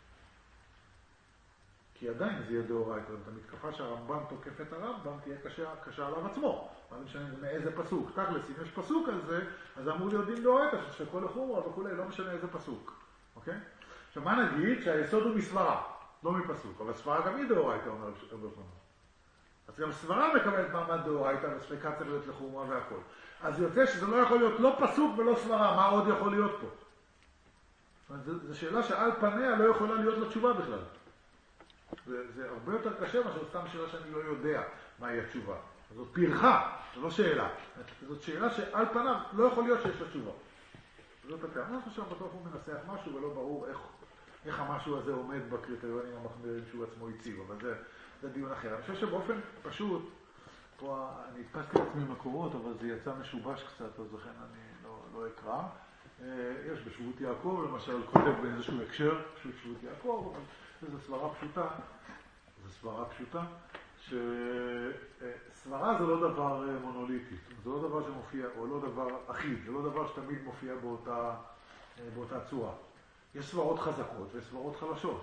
כי עדיין זה יהיה דאורייתא, את המתקפה שהרמב"ן תוקף את הרמב"ם תהיה קשה עליו עצמו. מה זה משנה מאיזה פסוק? תכלס, אם יש פסוק על זה, אז זה אמור להיות דין דאורייתא, שכל לחומרה וכו', לא משנה איזה פסוק. אוקיי? עכשיו, מה נגיד? שהיסוד הוא מסברה. לא מפסוק. אבל סברה גם היא דאורייתא, אומר רבי יוחנן. אז גם סברה מקבלת מעמד דאורייתא, וספקה צריך להיות לחומרה והכל. אז יוצא שזה לא יכול להיות לא פסוק ולא סברה, מה עוד יכול להיות פה? זו שאלה שעל פניה לא יכולה להיות לה תשובה בכלל. זה הרבה יותר קשה מאשר סתם שאלה שאני לא יודע מהי התשובה. זאת פרחה, זו לא שאלה. זאת שאלה שעל פניו לא יכול להיות שיש לה תשובה. זאת הטענה ששם בטוח הוא מנסח משהו ולא ברור איך המשהו הזה עומד בקריטריונים המחמירים שהוא עצמו הציב, אבל זה דיון אחר. אני חושב שבאופן פשוט, פה אני הדפסתי לעצמי מקורות, אבל זה יצא משובש קצת, אז לכן אני לא אקרא. יש בשבועות יעקב, למשל, כותב באיזשהו הקשר, שבועות יעקב, אבל זו סברה פשוטה, שסברה זה לא דבר מונוליטי, זה לא דבר שמופיע, או לא דבר אחיד, זה לא דבר שתמיד מופיע באותה צורה. יש סברות חזקות ויש סברות חלשות.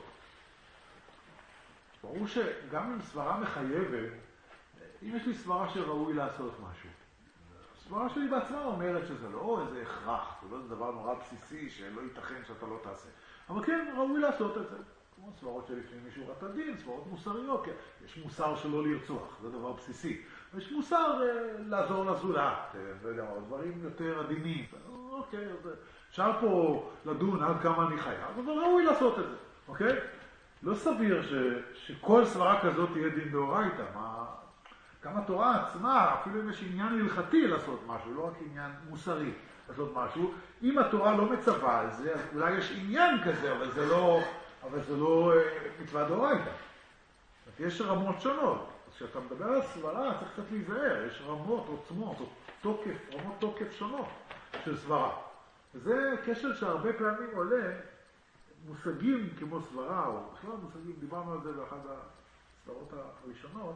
ברור שגם אם סברה מחייבת, אם יש לי סברה שראוי לעשות משהו, הסברה שלי בעצמה אומרת שזה לא איזה הכרח, זה לא דבר נורא בסיסי שלא ייתכן שאתה לא תעשה. אבל כן, ראוי לעשות את זה. כמו סברות שלפני מישהו רת הדין, סברות מוסריות, יש מוסר שלא לרצוח, זה דבר בסיסי. יש מוסר לעזור לזולת, לא יודע מה, דברים יותר עדינים. אוקיי, אז אפשר פה לדון עד כמה אני חייב, אבל ראוי לעשות את זה, אוקיי? לא סביר שכל סברה כזאת תהיה דין דאורייתא. גם התורה עצמה, אפילו אם יש עניין הלכתי לעשות משהו, לא רק עניין מוסרי לעשות משהו, אם התורה לא מצווה על זה, אז אולי יש עניין כזה, אבל זה לא מצווה דאורייתא. יש רמות שונות. אז כשאתה מדבר על סברה, צריך קצת להיזהר. יש רמות, עוצמות, רמות תוקף שונות של סברה. וזה קשר שהרבה פעמים עולה, מושגים כמו סברה, או בכלל מושגים, דיברנו על זה באחת הסברות הראשונות,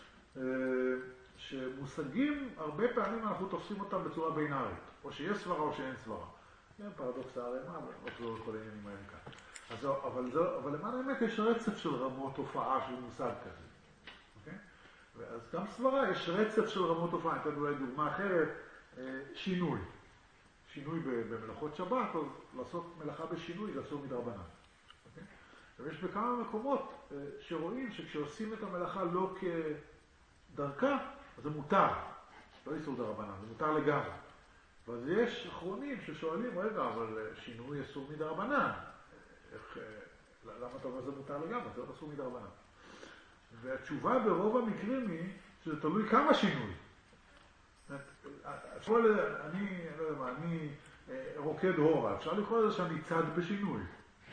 שמושגים, הרבה פעמים אנחנו תופסים אותם בצורה בינארית, או שיש סברה או שאין סברה. זה פרדוקס הרמה, אבל לא כל העניינים האלה כאן. אבל למען האמת יש רצף של רמות הופעה של מושג כזה. אוקיי? אז גם סברה יש רצף של רמות הופעה. אני אתן אולי דוגמה אחרת, שינוי. שינוי במלאכות שבת, אז לעשות מלאכה בשינוי זה אסור מדרבנן. אוקיי? ויש בכמה מקומות שרואים שכשעושים את המלאכה לא כדרכה, אז זה מותר. לא איסור דרבנן, זה מותר לגמרי. ואז יש אחרונים ששואלים, רגע, אבל שינוי אסור מדרבנן. למה אתה אומר זה מותר לגמרי? זה לא אסור מדרבנן. והתשובה ברוב המקרים היא שזה תלוי כמה שינוי. אני רוקד הורה, אפשר לקרוא לזה שאני צד בשינוי.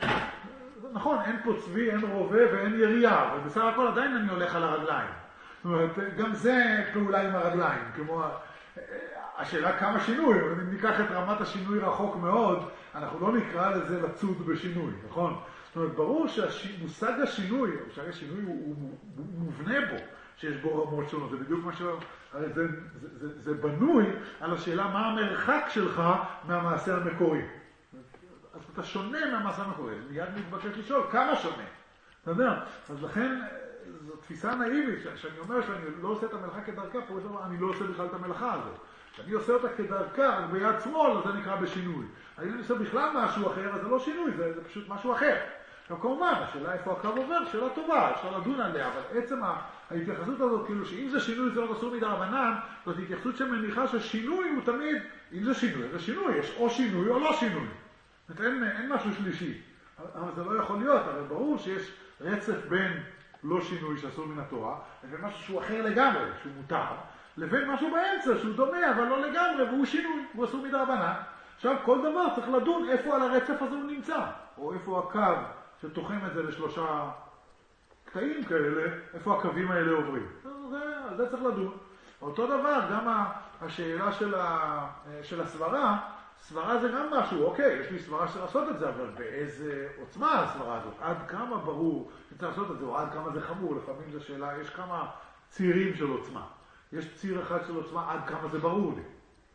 נכון, אין פה צבי, אין רובה ואין ירייה, אבל בסך הכל עדיין אני הולך על הרגליים. זאת אומרת, גם זה פעולה עם הרגליים, כמו השאלה כמה שינוי, אבל אם ניקח את רמת השינוי רחוק מאוד, אנחנו לא נקרא לזה לצוד בשינוי, נכון? זאת אומרת, ברור שמושג השינוי, מושג השינוי הוא מובנה בו, שיש בו רמות שונות, זה בדיוק מה הרי זה בנוי על השאלה מה המרחק שלך מהמעשה המקורי. אז אתה שונה מהמעשה המקורי, מיד מתבקש לשאול כמה שונה. אתה יודע, אז לכן זו תפיסה נאיבית, שאני אומר שאני לא עושה את המלאכה כדרכה, פה אני לא עושה בכלל את המלאכה הזאת. כשאני עושה אותה כדרכה, ביד שמאל, אז זה נקרא בשינוי. אני עושה בכלל משהו אחר, אז זה לא שינוי, זה פשוט משהו אחר. עכשיו כמובן, השאלה איפה הקו עובר, שאלה טובה, אפשר לדון עליה, אבל עצם ההתייחסות הזאת, כאילו שאם זה שינוי זה לא אסור מדרבנן, זאת התייחסות שמניחה ששינוי הוא תמיד, אם זה שינוי, זה שינוי, יש או שינוי או לא שינוי. זאת אומרת, אין משהו שלישי. אבל זה לא יכול להיות, אבל ברור שיש רצף בין לא שינוי שאסור מן התורה, לבין משהו שהוא אחר לגמרי, שהוא מותר, לבין משהו באמצע שהוא דומה, אבל לא לגמרי, והוא שינוי, הוא אסור מדרבנן. עכשיו, כל דבר צריך לדון איפה על הרצף הזה הוא נמצא, או איפה הקו שתוחם את זה לשלושה קטעים כאלה, איפה הקווים האלה עוברים. על זה צריך לדון. אותו דבר, גם השאלה של הסברה, סברה זה גם משהו, אוקיי, יש לי סברה של לעשות את זה, אבל באיזה עוצמה הסברה הזאת? עד כמה ברור שצריך לעשות את זה, או עד כמה זה חמור? לפעמים זו שאלה, יש כמה צירים של עוצמה. יש ציר אחד של עוצמה, עד כמה זה ברור לי.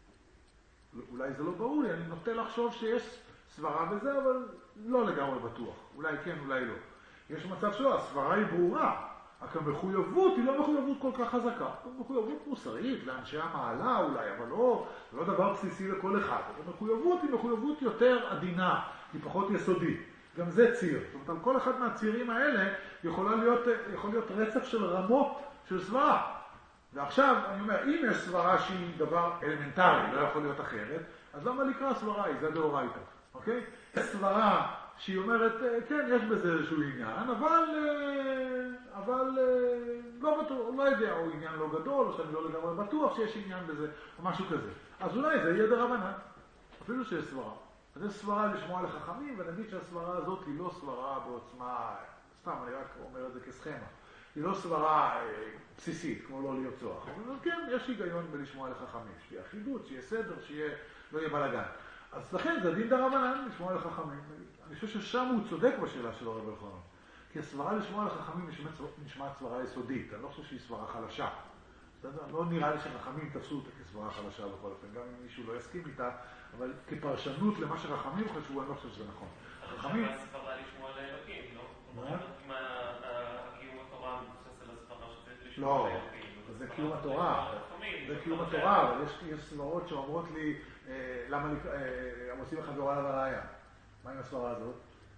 אולי זה לא ברור לי, אני נוטה לחשוב שיש סברה בזה, אבל לא לגמרי בטוח. אולי כן, אולי לא. יש מצב שלא, הסברה היא ברורה, רק המחויבות היא לא מחויבות כל כך חזקה. היא מחויבות מוסרית, לאנשי המעלה אולי, אבל לא דבר בסיסי לכל אחד. המחויבות היא מחויבות יותר עדינה, היא פחות יסודית. גם זה ציר. זאת אומרת, על כל אחד מהצירים האלה יכול להיות רצף של רמות של סברה. ועכשיו, אני אומר, אם יש סברה שהיא דבר אלמנטרי, לא יכול להיות אחרת, אז למה לקרוא סברה? זה דאורייתא, אוקיי? יש סברה שהיא אומרת, כן, יש בזה איזשהו עניין, אבל לא בטוח, לא יודע, או עניין לא גדול, או שאני לא לגמרי בטוח שיש עניין בזה, או משהו כזה. אז אולי זה יהיה דרבנן, אפילו שיש סברה. אז יש סברה לשמוע לחכמים, ונגיד שהסברה הזאת היא לא סברה בעוצמה, סתם, אני רק אומר את זה כסכמה. היא לא סברה בסיסית, כמו לא לרצוח. אבל כן, יש היגיון בלשמוע לחכמים, שיהיה אחידות, שיהיה סדר, לא יהיה בלגן. אז לכן זה דין דרבנן לשמוע לחכמים. אני חושב ששם הוא צודק בשאלה של הרב אלחנן. כי הסברה לשמוע לחכמים נשמעת סברה יסודית. אני לא חושב שהיא סברה חלשה. לא נראה לי שחכמים תפסו אותה כסברה חלשה בכל אופן. גם אם מישהו לא יסכים איתה, אבל כפרשנות למה שחכמים חשבו, אני לא חושב שזה נכון. חכמים... אבל הסברה לשמוע לאלוקים, לא? מה? קיום התורה מבוסס על הסברה שצריך לשמוע לאלוקים. זה קיום התורה. זה קיום התורה, אבל יש סברות שאומרות לי, למה הם עושים לך דאורייתא וראיה? מה עם הסברה הזאת?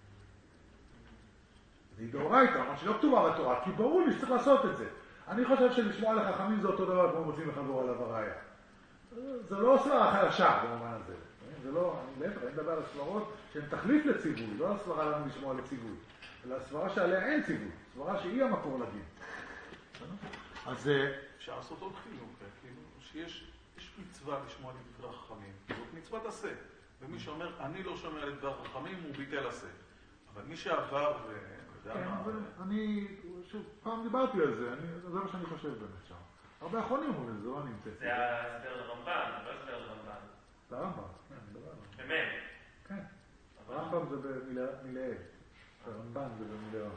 זה דאורייתא, אבל שלא כתובה בתורה, כי ברור לי שצריך לעשות את זה. אני חושב שלשמוע לחכמים זה אותו דבר כמו מוצאים לך דאורייתא וראיה. זה לא סברה חלשה במובן הזה. זה לא, אני מדבר על סברות שהן תחליף לציווי, לא הסברה לנו לשמוע לציווי, אלא הסברה שעליה אין ציווי, סברה שהיא המקור לדין. אז אפשר לעשות עוד חילוק, כאילו שיש מצווה לשמוע לדבר חכמים, זאת מצוות עשה. ומי שאומר, אני לא שומע לדבר חכמים, הוא ביטל עשה. אבל מי שעבר אני, שוב, פעם דיברתי על זה, זה מה שאני חושב באמת שם. הרבה אחרונים אומרים, זה לא נמצא. זה ההסבר לרמב"ן, לא הסבר לרמב"ן. זה הרמב"ם, כן, דבר. באמת? כן. הרמב"ם זה במילאל. הרמב"ן זה במילאל.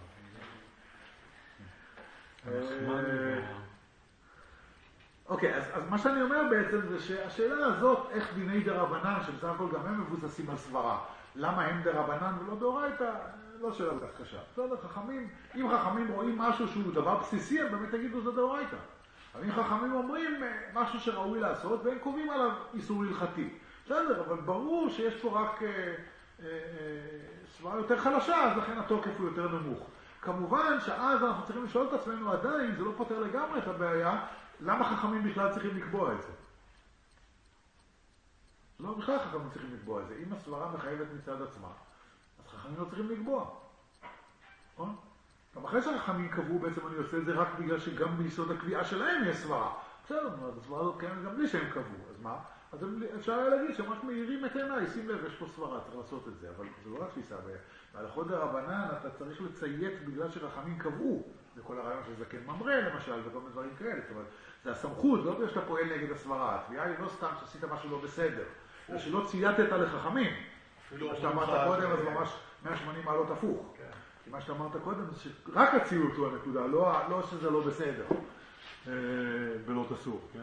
אוקיי, אז מה שאני אומר בעצם זה שהשאלה הזאת, איך דיני דרבנן, שבסך הכל גם הם מבוססים על סברה, למה הם דרבנן ולא דאורייתא, לא שאלה כל כך קשה. בסדר, חכמים, אם חכמים רואים משהו שהוא דבר בסיסי, הם באמת יגידו זה דאורייתא. אבל אם חכמים אומרים משהו שראוי לעשות, והם קובעים עליו איסור הלכתי. בסדר, אבל ברור שיש פה רק סברה יותר חלשה, אז לכן התוקף הוא יותר נמוך. כמובן שאז אנחנו צריכים לשאול את עצמנו עדיין, זה לא פותר לגמרי את הבעיה, למה חכמים בכלל צריכים לקבוע את זה? לא, בכלל חכמים צריכים לקבוע את זה. אם הסברה מחייבת מצד עצמה, אז חכמים לא צריכים לקבוע. נכון? גם אחרי שהחכמים קבעו, בעצם אני עושה את זה רק בגלל שגם ביסוד הקביעה שלהם יש סברה. בסדר, אז הסברה הזאת קיימת גם בלי שהם קבעו. אז מה? אז אפשר היה להגיד שממש מאירים את עיניי, שים לב, יש פה סברה, צריך לעשות את זה. אבל זה לא רק תפיסה. בהלכות דרבנן אתה צריך לציית בגלל שחכמים קבעו. זה כל הרעיון של זקן ממרא, למשל, וכל מיני דברים כאלה. זאת אומרת, זה הסמכות, לא בגלל שאתה פועל נגד הסברה. התביעה היא לא סתם שעשית משהו לא בסדר. זה שלא צייתת לחכמים. מה שאתה אמרת קודם, אז ממש 180 מעלות הפוך. כי מה שאתה אמרת קודם, זה שרק הציות הוא הנקודה, לא שזה לא בסדר. ולא תסור, כן?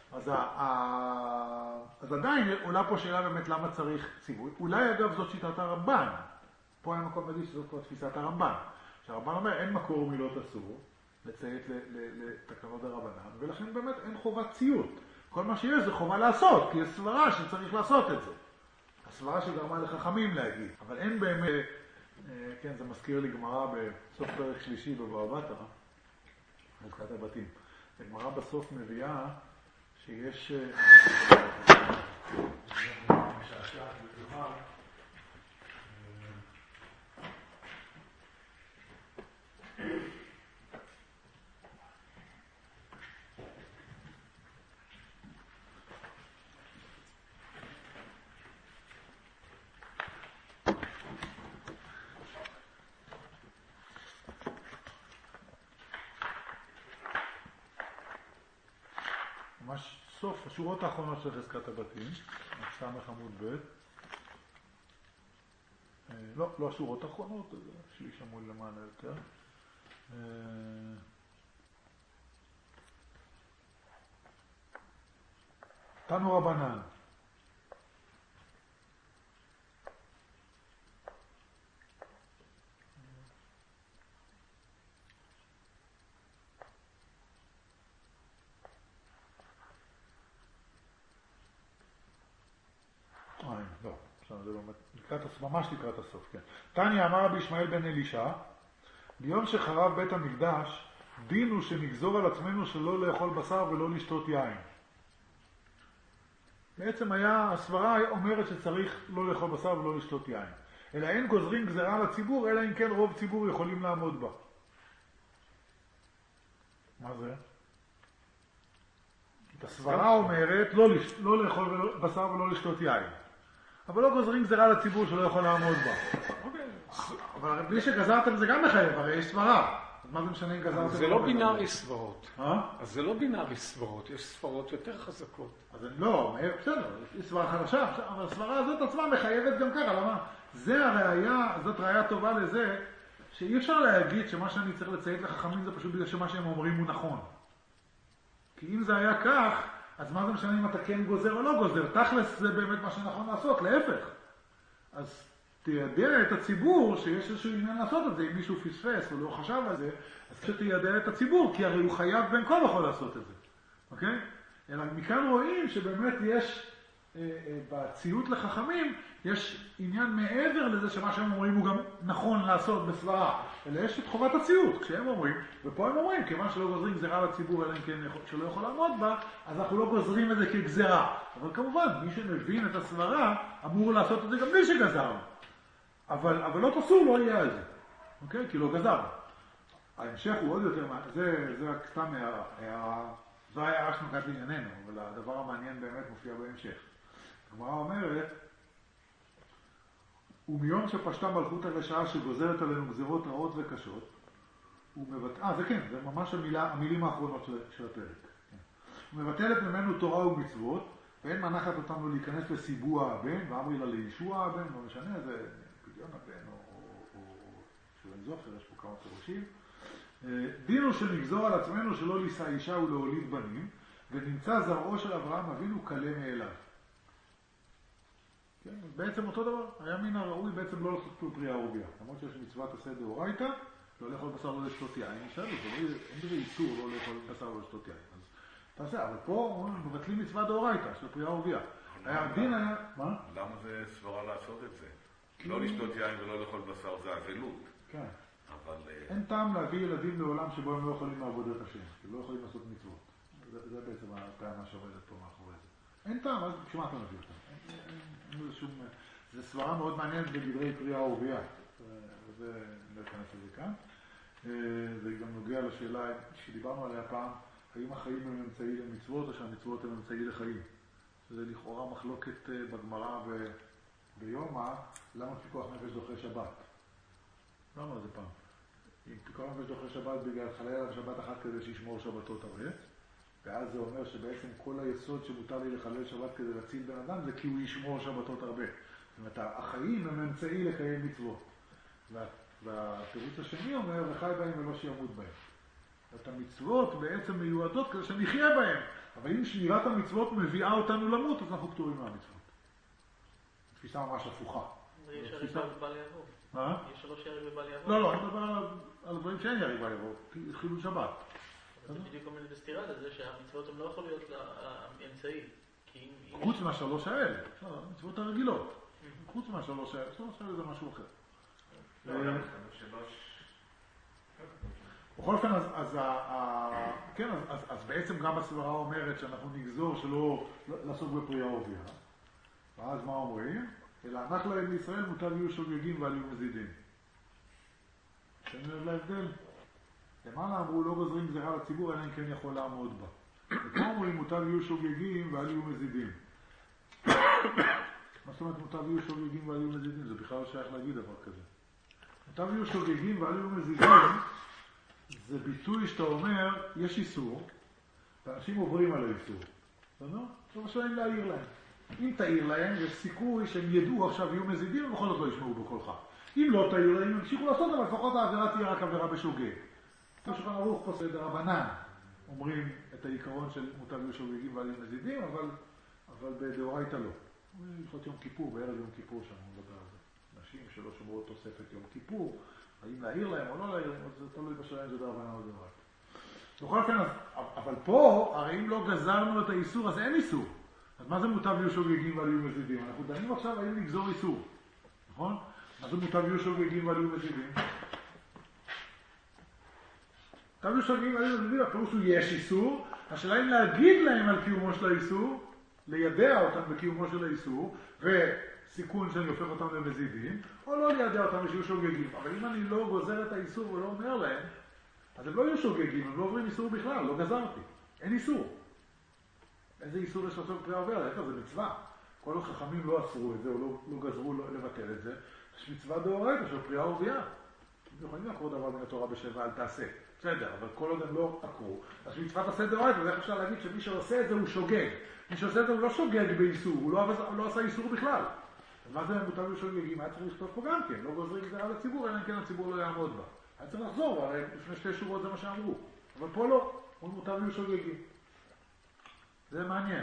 אז עדיין עולה פה שאלה באמת למה צריך ציווי. אולי אגב זאת שיטת הרמב"ן. פה היה מקום להגיד שזאת כבר תפיסת הרמב"ן. שהרמב"ן אומר אין מקור מלא תסור לציית לתקנות הרבנן, ולכן באמת אין חובת ציות. כל מה שיש זה חובה לעשות, כי יש סברה שצריך לעשות את זה. הסברה שגרמה לחכמים להגיד. אבל אין באמת, כן, זה מזכיר לי גמרא בסוף פרק שלישי בבבא בתרא, חזקת הבתים. הגמרא בסוף מביאה שיש... ממש סוף, השורות האחרונות של חזקת הבתים, סמך עמוד ב', לא השורות האחרונות, שליש עמוד למעלה יותר. תנו רבנן. לא, עכשיו זה באמת, ממש לקראת הסוף, כן. תניא אמר רבי ישמעאל בן אלישע, ביום שחרב בית המקדש, דין הוא שנגזור על עצמנו שלא לאכול בשר ולא לשתות יין. בעצם הסברה אומרת שצריך לא לאכול בשר ולא לשתות יין. אלא אין גוזרים גזרה על הציבור, אלא אם כן רוב ציבור יכולים לעמוד בה. מה זה? הסברה אומרת לא לאכול בשר ולא לשתות יין. אבל לא גוזרים גזרה על הציבור שלא יכול לעמוד בה. אבל בלי שגזרתם זה גם מחייב, הרי יש סברה. אז מה זה משנה אם גזרתם? זה לא בינארי סברות. אז זה לא בינארי סברות, יש סברות יותר חזקות. אז לא, בסדר, יש סברה חדשה, אבל הסברה הזאת עצמה מחייבת גם ככה, למה? זאת ראיה טובה לזה, שאי אפשר להגיד שמה שאני צריך לציית לחכמים זה פשוט בגלל שמה שהם אומרים הוא נכון. כי אם זה היה כך, אז מה זה משנה אם אתה כן גוזר או לא גוזר? תכלס זה באמת מה שנכון לעשות, להפך. אז תיידע את הציבור שיש איזשהו עניין לעשות את זה, אם מישהו פספס או לא חשב על זה, אז שתיידע את הציבור, כי הרי הוא חייב בין כה וכה לעשות את זה. אוקיי? אלא מכאן רואים שבאמת יש, בציות לחכמים, יש עניין מעבר לזה שמה שהם אומרים הוא גם נכון לעשות בסברה, אלא יש את חובת הציות, כשהם אומרים, ופה הם אומרים, כיוון שלא גוזרים גזרה לציבור, אלא אם כן שלא יכול לעמוד בה, אז אנחנו לא גוזרים את זה כגזרה. אבל כמובן, מי שמבין את הסברה, אמור לעשות את זה גם בלי שגזר. אבל לא תסור, לא יהיה על זה. אוקיי? כי לא גזר. ההמשך הוא עוד יותר, זה סתם זו היה רק נוגעת לענייננו, אבל הדבר המעניין באמת מופיע בהמשך. הגמרא אומרת, ומיום שפשטה מלכות הרשעה שגוזרת עלינו גזרות רעות וקשות, זה כן, זה ממש המילים האחרונות של הפרק. הוא מבטלת ממנו תורה ומצוות, ואין מנחת אותנו להיכנס לסיבוע הבן, ואמרי לה לישוע הבן, לא משנה, זה פדיון הבן או שאין זוכר, יש פה כמה פירושים. דין הוא שנגזור על עצמנו שלא לישא אישה ולהוליד בנים, ונמצא זרעו של אברהם אבינו קלה מאליו. כן, בעצם אותו דבר, היה מן הראוי בעצם לא לעשות כל פרי הערוביה. למרות שיש מצוות עשה דאורייתא, לא לאכול בשר לא לשתות יין, נשאר לי, אין בזה איסור לא לאכול בשר לא לשתות יין. אז תעשה, אבל פה מבטלים מצוות דאורייתא של פרי הערוביה. הדין היה, מה? למה זה סברה לעשות את זה? לא לשתות יין ולא לאכול בשר זה אבלות. כן. אבל... אין טעם להביא ילדים לעולם שבו הם לא יכולים לעבודת השם, כי לא יכולים לעשות מצוות. זה בעצם הטענה שעובדת פה מאחורי זה. אין טעם, אז בשביל מה אתה מביא אותם? זה סברה מאוד מעניינת בדברי פרי הערוביה, וזה לא אכנס לזה כאן. זה גם נוגע לשאלה שדיברנו עליה פעם, האם החיים הם אמצעי למצוות או שהמצוות הם אמצעי לחיים. זה לכאורה מחלוקת בגמרא ביומא, למה פיקוח נפש דוחה שבת? לא אמר זה פעם. אם פיקוח נפש דוחה שבת בגלל חלל על שבת אחת כדי שישמור שבתות הרבה, ואז זה אומר שבעצם כל היסוד שמותר לי לחלל שבת כדי להציל בן אדם זה כי הוא ישמור שבתות הרבה. זאת אומרת, החיים הם אמצעי לקיים מצוות. והתירוץ השני אומר, וחי בהם ולא שימות בהם. את המצוות בעצם מיועדות כדי שנחיה בהם. אבל אם שמירת המצוות מביאה אותנו למות, אז אנחנו פטורים מהמצוות. תפיסה ממש הפוכה. יש הריבה ובל יעבור. מה? יש שלוש יריב ובל יעבור. לא, אני מדבר על דברים שאין יריב ובל יעבור. חילול שבת. זה בדיוק עומד בסתירה לזה שהמצוות הן לא יכולות להיות לאמצעי. חוץ מהשלוש האלה. המצוות הרגילות. חוץ מהשלוש האלה. שלוש האלה זה משהו אחר. בכל אופן, אז בעצם גם הסברה אומרת שאנחנו נגזור שלא לעסוק בפרי הערוביה. ואז מה אומרים? אלא הנח להם לישראל מוטב יהיו שוגגים ואל יהיו מזידים. שמים לב להבדל. למעלה אמרו לא גוזרים גזרה לציבור, אלא אם כן יכול לעמוד בה. ופה אומרים מוטב יהיו שוגגים ואל יהיו מזידים. מה זאת אומרת מוטב יהיו שוגגים ואל יהיו מזידים? זה בכלל לא שייך להגיד דבר כזה. מוטב יהיו שוגגים ואל יהיו מזידים, זה ביטוי שאתה אומר, יש איסור, ואנשים עוברים על האיסור. בסדר? עכשיו השאלה אם להעיר להם. אם תעיר להם, יש סיכוי שהם ידעו עכשיו יהיו מזידים, ובכל זאת לא ישמעו בקולך. אם לא תעיר להם, הם ימשיכו לעשות, אבל לפחות העבירה תהיה רק עבירה בשוגג. שולחן ערוך פה דרבנן אומרים את העיקרון של מוטב יהיו שוגגים ואל יהיו מזידים, אבל בדאורייתא לא. הלכות יום כיפור, בערב יום כיפור שם, הוא מדבר על זה. נשים שלא שומרות תוספת יום כיפור, האם להעיר להם או לא להעיר להם, זה תלוי בשאלה אם זה דרבנן או דאורייתא. בכל אופן, אבל פה, הרי אם לא גזרנו את האיסור, אז אין איסור. אז מה זה מוטב יהיו שוגגים ועל יהיו מזידים? אנחנו דנים עכשיו האם לגזור איסור, נכון? מה זה מוטב יהיו שוגגים ועל יהיו מזידים? מוטב יהיו שוגגים ועל יהיו מזידים, הפירוש הוא יש איסור, השאלה אם להגיד להם על קיומו של האיסור, לידע אותם בקיומו של האיסור, וסיכון שאני הופך אותם למזידים, או לא לידע אותם ושיהיו שוגגים. אבל אם אני לא גוזר את האיסור ולא אומר להם, אז הם לא יהיו שוגגים, הם לא עוברים איסור בכלל, לא גזרתי. אין איסור. איזה איסור יש לעשות פרי עובר? איפה זה מצווה? כל החכמים לא אסרו את זה, או לא גזרו לבטל את זה. יש מצווה דאורייתא של פרי ורבייה. הם יכולים לעקור דבר מן התורה בשבע, אל תעשה. בסדר, אבל כל עוד הם לא עקרו, אז מצוות עשה דאורייתא, ואיך אפשר להגיד שמי שעושה את זה הוא שוגג. מי שעושה את זה הוא לא שוגג באיסור, הוא לא עשה איסור בכלל. אז מה זה מוטב לשוגגים? היה צריך לכתוב פה גם כן, לא גוזרים גזרה לציבור, אלא אם כן הציבור לא יעמוד בה. היה צריך לחזור, הרי לפני 2 שורות זה מה שאמרו. אבל פה לא, הוא מוטב לשוגגים. זה מעניין.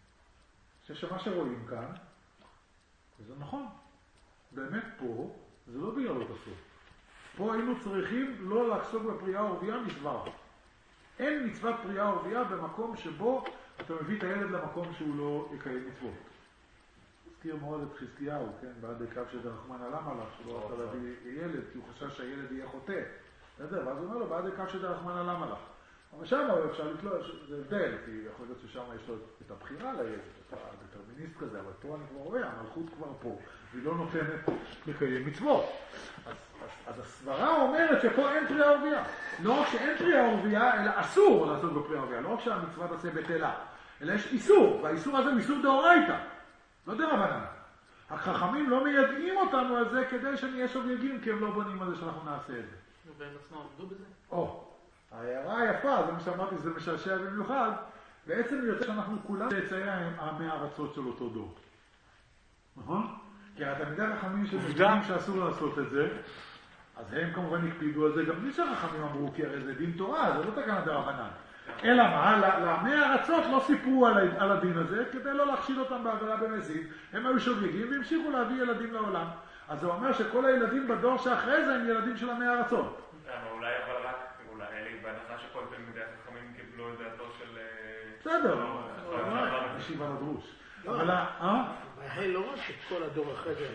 שמה שרואים כאן, וזה נכון. באמת פה, זה לא בגלל לא תעשו. פה היינו צריכים לא לעסוק בפריאה ורבייה מסבר. אין מצוות פריאה ורבייה במקום שבו אתה מביא את הילד למקום שהוא לא יקיים מצוות. הזכיר מאוד את חזקיהו, כן? בעד הקו שדרחמנא למה לך, שלא רצה להביא ילד, כי הוא חשש שהילד יהיה חוטא. בסדר? ואז הוא אומר לו, בעד הקו שדרחמנא למה לך. אבל שם אפשר לתלוש, זה הבדל, כי יכול להיות ששם יש לו את הבחירה לילד, את הדטרמיניסט כזה, אבל פה אני כבר רואה, המלכות כבר פה, והיא לא נותנת לקיים מצוות. אז הסברה אומרת שפה אין פריאה ורבייה. לא רק שאין פריאה ורבייה, אלא אסור לעשות בפריאה ורבייה. לא רק שהמצווה תעשה בטלה, אלא יש איסור, והאיסור הזה הוא איסור דאורייתא. לא דרבנן. החכמים לא מיידעים אותנו על זה כדי שנהיה שוגגים, כי הם לא בונים על זה שאנחנו נעשה את זה. והם עצמם עבדו בזה? ההערה היפה, זה מה שאמרתי, זה משעשע במיוחד, בעצם יוצא שאנחנו כולם צאצאי העמי הארצות של אותו דור. נכון? כי התלמידי החכמים שמבינים שאסור לעשות את זה, אז הם כמובן הקפידו על זה, גם בלי שהחכמים אמרו, כי הרי זה דין תורה, זה לא תקנה דרבנן. אלא מה? לעמי הארצות לא סיפרו על הדין הזה, כדי לא להכשיל אותם בעבירה במזיד. הם היו שוגגים והמשיכו להביא ילדים לעולם. אז זה אומר שכל הילדים בדור שאחרי זה הם ילדים של עמי הארצות. אולי אבל רק, אולי בהנחה שכל תלמידי החכמים קיבלו את דעתו של... בסדר, ישיבה לדרוש. אבל לא רק שכל הדור אחרי זה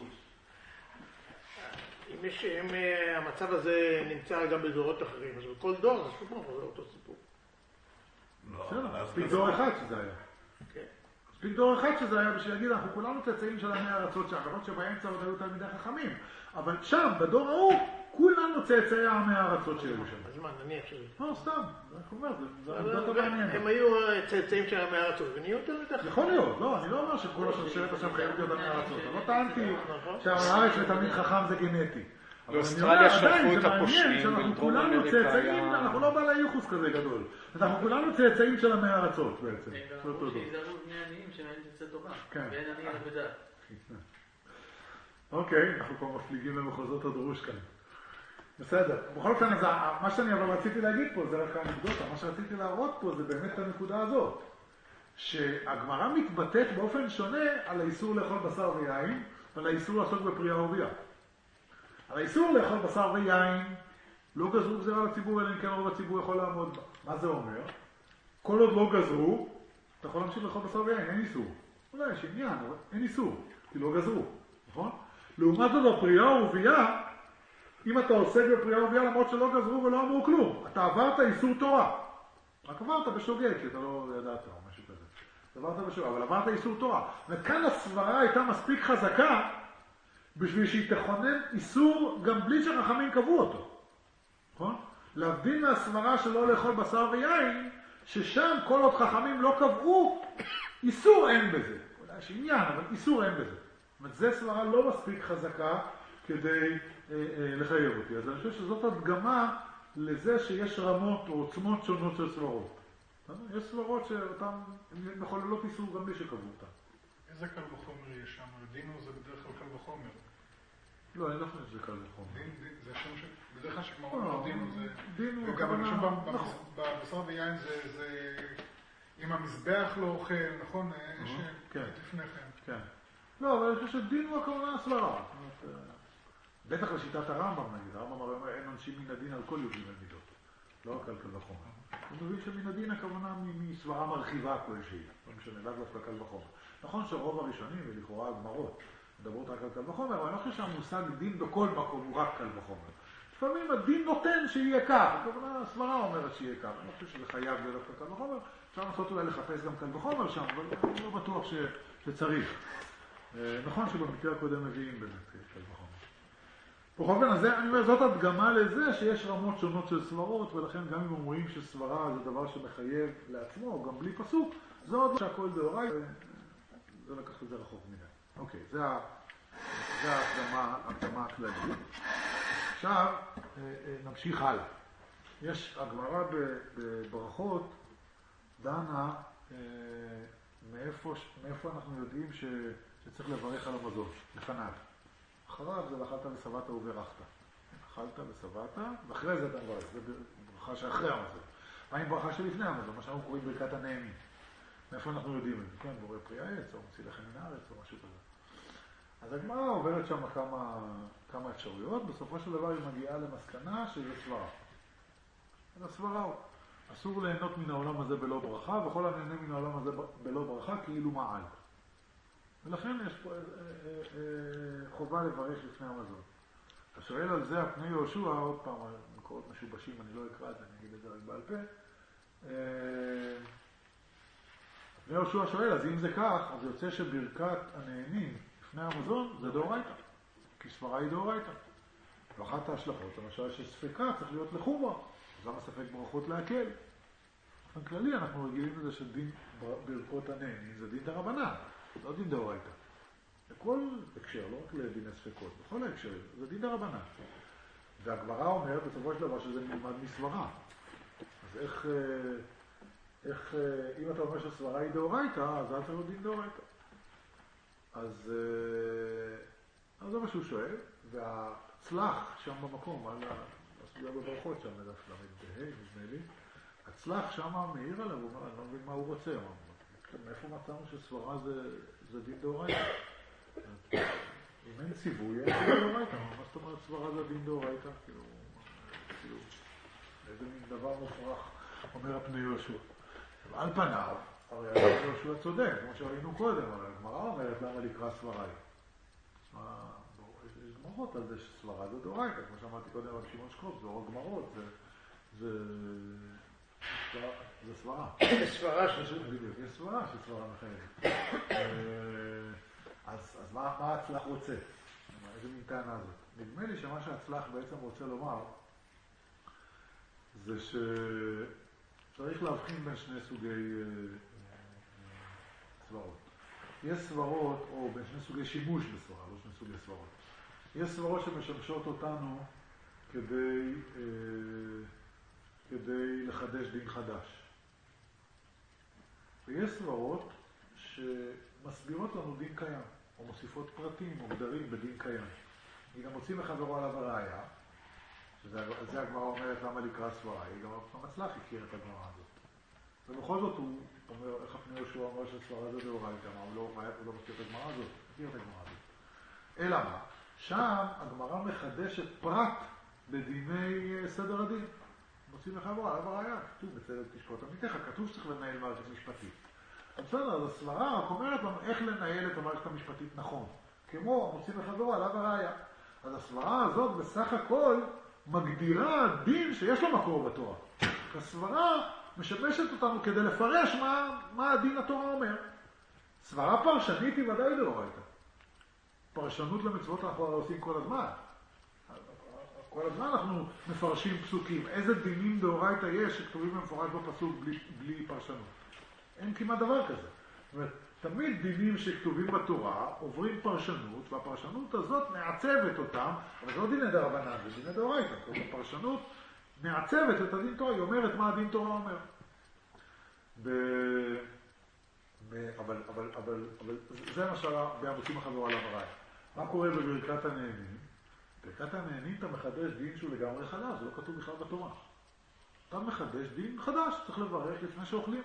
אם המצב הזה נמצא גם בדורות אחרים, אז בכל דור זה אותו סיפור. מספיק דור אחד שזה היה. מספיק דור אחד שזה היה בשביל להגיד, אנחנו כולנו צאצאים של עמי הארצות שם, למרות שבאמצע עוד היו תלמידי חכמים. אבל שם, בדור ההוא, כולנו צאצאי עמי הארצות שהיו שם. אז מה, נניח שזה... לא, סתם, זה אומר, זה עמדות המעניינת. הם היו צאצאים של עמי הארצות, ונהיו תלמידי חכמים. יכול להיות, לא, אני לא אומר שכל השרשרת עכשיו חייבת להיות עמי הארצות. אני לא טענתי שהארץ לתלמיד חכם זה גנטי. באוסטרליה שלחו את הפושעים, שאנחנו כולנו צאצאים, אנחנו לא בעלי ייחוס כזה גדול. אנחנו כולנו צאצאים של עמי הארצות בעצם. אמרו שיזהרו בני עניים שמהם תצא טובה. ואין עני אלא בדעת. אוקיי, אנחנו כבר מפליגים למחוזות הדרוש כאן. בסדר. בכל אופן, מה שאני אבל רציתי להגיד פה, זה רק האנקדוטה, מה שרציתי להראות פה זה באמת הנקודה הזאת. שהגמרא מתבטאת באופן שונה על האיסור לאכול בשר ויין, ועל האיסור לעסוק בפריאה ורבייה. על האיסור לאכול בשר ויין, לא גזרו גזירה לציבור, אלא אם כן רוב הציבור יכול לעמוד בה. מה זה אומר? כל עוד לא גזרו, אתה יכול להמשיך לאכול בשר ויין, אין איסור. אולי יש עניין, אבל אין איסור, כי לא גזרו, נכון? לעומת זאת, בפריאה ורבייה, אם אתה עוסק בפריאה ורבייה למרות שלא גזרו ולא אמרו כלום, אתה עברת איסור תורה. רק עברת בשוגג, כי אתה לא ידעת או משהו כזה. עברת בשוגג, אבל עברת איסור תורה. וכאן הסברה הייתה מספיק חזקה, בשביל שהיא תכונן איסור גם בלי שהחכמים קבעו אותו. נכון? להבדיל מהסברה שלא לאכול בשר ויין, ששם כל עוד חכמים לא קבעו, איסור אין בזה. אולי יש עניין, אבל איסור אין בזה. זאת אומרת, זו סברה לא מספיק חזקה כדי לחייב אותי. אז אני חושב שזאת הדגמה לזה שיש רמות או עוצמות שונות של סברות. יש סברות שאותן מחוללות איסור גם בלי שקבעו אותן. איזה קל וחומר יש שם? דינו זה בדרך כלל קל וחומר. לא, אני לא חושב שזה קל וחומר. זה השם בדרך כלל שכמובן דינו זה... דינו, וגם אני חושב בבשר ויין זה... אם המזבח לא אוכל, נכון? לפניכם. כן. לא, אבל אני חושב שדינו הכוונה הסברה. בטח לשיטת הרמב"ם נגיד. הרמב"ם אומר אין עונשים מן הדין על כל יהודים ומידות. לא רק על קל וחומר. הוא מבין שמן הדין הכוונה מסברה מרחיבה כלשהי, לא משנה, לאו דווקא קל וחומר. נכון שרוב הראשונים, ולכאורה הגמרות, מדברות רק על קל וחומר, אבל אני לא חושב שהמושג דין בכל מקום הוא רק קל וחומר. לפעמים הדין נותן שיהיה כך, הכוונה הסברה אומרת שיהיה כך, אני לא חושב שזה חייב להיות דווקא קל וחומר, אפשר לנסות אולי לחפש גם קל וחומר שם, אבל אני לא בטוח שצריך. נכון שבמקרה הקודם מביאים באמת קל וחומר. בכל אופן, אני אומר, זאת הדגמה לזה שיש רמות שונות של סברות, ולכן גם אם אומרים שסברה זה דבר שמחייב לעצמו, גם בלי פסוק, זה עוד שהכל דאורי, זה לקח את זה רחוק מדי. אוקיי, זה ההקדמה הכללית. עכשיו, נמשיך הלאה. יש הגמרא בברכות, דנה, מאיפה אנחנו יודעים שצריך לברך על המזון, לפניו. אחריו זה לאכלת ושבעת וברכת. אכלת ושבעת, ואחרי זה אתה מברך, זה ברכה שאחרי המזון. מה עם ברכה שלפני המזון? מה שאנחנו קוראים ברכת הנהנים. מאיפה אנחנו יודעים את זה? כן, בורא פרי העץ, או מוציא לחם מן הארץ, או משהו כזה. אז הגמרא עוברת שם כמה אפשרויות, בסופו של דבר היא מגיעה למסקנה שזה סברה. זה סברה. אסור ליהנות מן העולם הזה בלא ברכה, וכל הנהנה מן העולם הזה בלא ברכה כאילו מעל. ולכן יש פה חובה לברך לפני המזון. אתה שואל על זה הפני יהושע, עוד פעם, מקורות משובשים, אני לא אקרא את זה, אני אגיד את זה רק בעל פה. הפני יהושע שואל, אז אם זה כך, אז יוצא שברכת הנהנים לפני המזון זה דאורייתא, כי סברה היא דאורייתא. ואחת ההשלכות, למשל שספקה צריך להיות לחומרה, אז למה ספק ברכות להקל? באופן כללי אנחנו רגילים לזה שדין ברכות הנהנים זה דין דרבנן. לא דין דאורייתא. בכל הקשר, לא רק לדיני ספקות, בכל ההקשר, זה דין דרבנן. והגמרא אומרת בסופו של דבר שזה נלמד מסברה. אז איך אם אתה אומר שסברה היא דאורייתא, אז אל תראו דין דאורייתא. אז זה מה שהוא שואל, והצלח שם במקום, על הסוגיה בברכות שם, לדף למד נדמה לי, הצלח שם מעיר עליו, הוא אומר, אני לא מבין מה הוא רוצה, מאיפה מצאנו שסברה זה דין דאורייתא? אם אין ציווי, אין דין דאורייתא. מה זאת אומרת סברה זה דין דאורייתא? כאילו, איזה מין דבר מופרך אומר הפני יהושע. על פניו, הרי הפני יהושע צודק, כמו שראינו קודם, אבל הגמרא אומרת למה לקרוא סברה היא. יש גמרות על זה שסברה זה דאורייתא, כמו שאמרתי קודם על שמעון שקופ, זה עוד גמרות, זה סברה. יש סברה של בדיוק, יש סברה של סברה מחייבת. אז מה ההצלח רוצה? איזה מין טענה זאת? נדמה לי שמה שההצלח בעצם רוצה לומר זה שצריך להבחין בין שני סוגי סברות. יש סברות, או בין שני סוגי שימוש בסברה, לא שני סוגי סברות. יש סברות שמשמשות אותנו כדי לחדש דין חדש. ויש סברות שמסבירות לנו דין קיים, או מוסיפות פרטים או גדרים בדין קיים. היא גם מוצאים מחברו עליו הראיה, שזה הגמרא אומרת למה לקרוא סברה, היא גם המצלח הכיר את הגמרא הזאת. ובכל זאת הוא אומר, איך הפני יהושע אומר שסברה זה דאורייתא, הוא לא מכיר את הגמרא הזאת, מכיר את הגמרא הזאת. אלא מה? שם הגמרא מחדשת פרט בדיני סדר הדין. מוצאים מחברו עליו הראיה, כתוב בצדק תשפוט עמיתך, כתוב שצריך לנהל מערכת משפטית. אז בסדר, אז הסברה רק אומרת לנו איך לנהל את המערכת המשפטית נכון. כמו מוצאים מחברו עליו הראיה. אז הסברה הזאת בסך הכל מגדירה דין שיש לו מקור בתורה. הסברה משמשת אותנו כדי לפרש מה הדין התורה אומר. סברה פרשנית היא ודאי דאורייתא. פרשנות למצוות אנחנו עושים כל הזמן. כל הזמן אנחנו מפרשים פסוקים. איזה דינים דאורייתא יש שכתובים במפורש בפסוק בלי פרשנות? אין כמעט דבר כזה. זאת אומרת, תמיד דינים שכתובים בתורה עוברים פרשנות, והפרשנות הזאת מעצבת אותם, אבל זה לא דיני דרבנן, זה דיני דאורייתא. הפרשנות מעצבת את הדין תורה, היא אומרת מה הדין תורה אומר. אבל זה מה שהמוצאים מחברו עליו הראיה. מה קורה בברכת הנהנים? ברכת הנהנים אתה מחדש דין שהוא לגמרי חדש, זה לא כתוב בכלל בתורה. אתה מחדש דין חדש, צריך לברך לפני שאוכלים.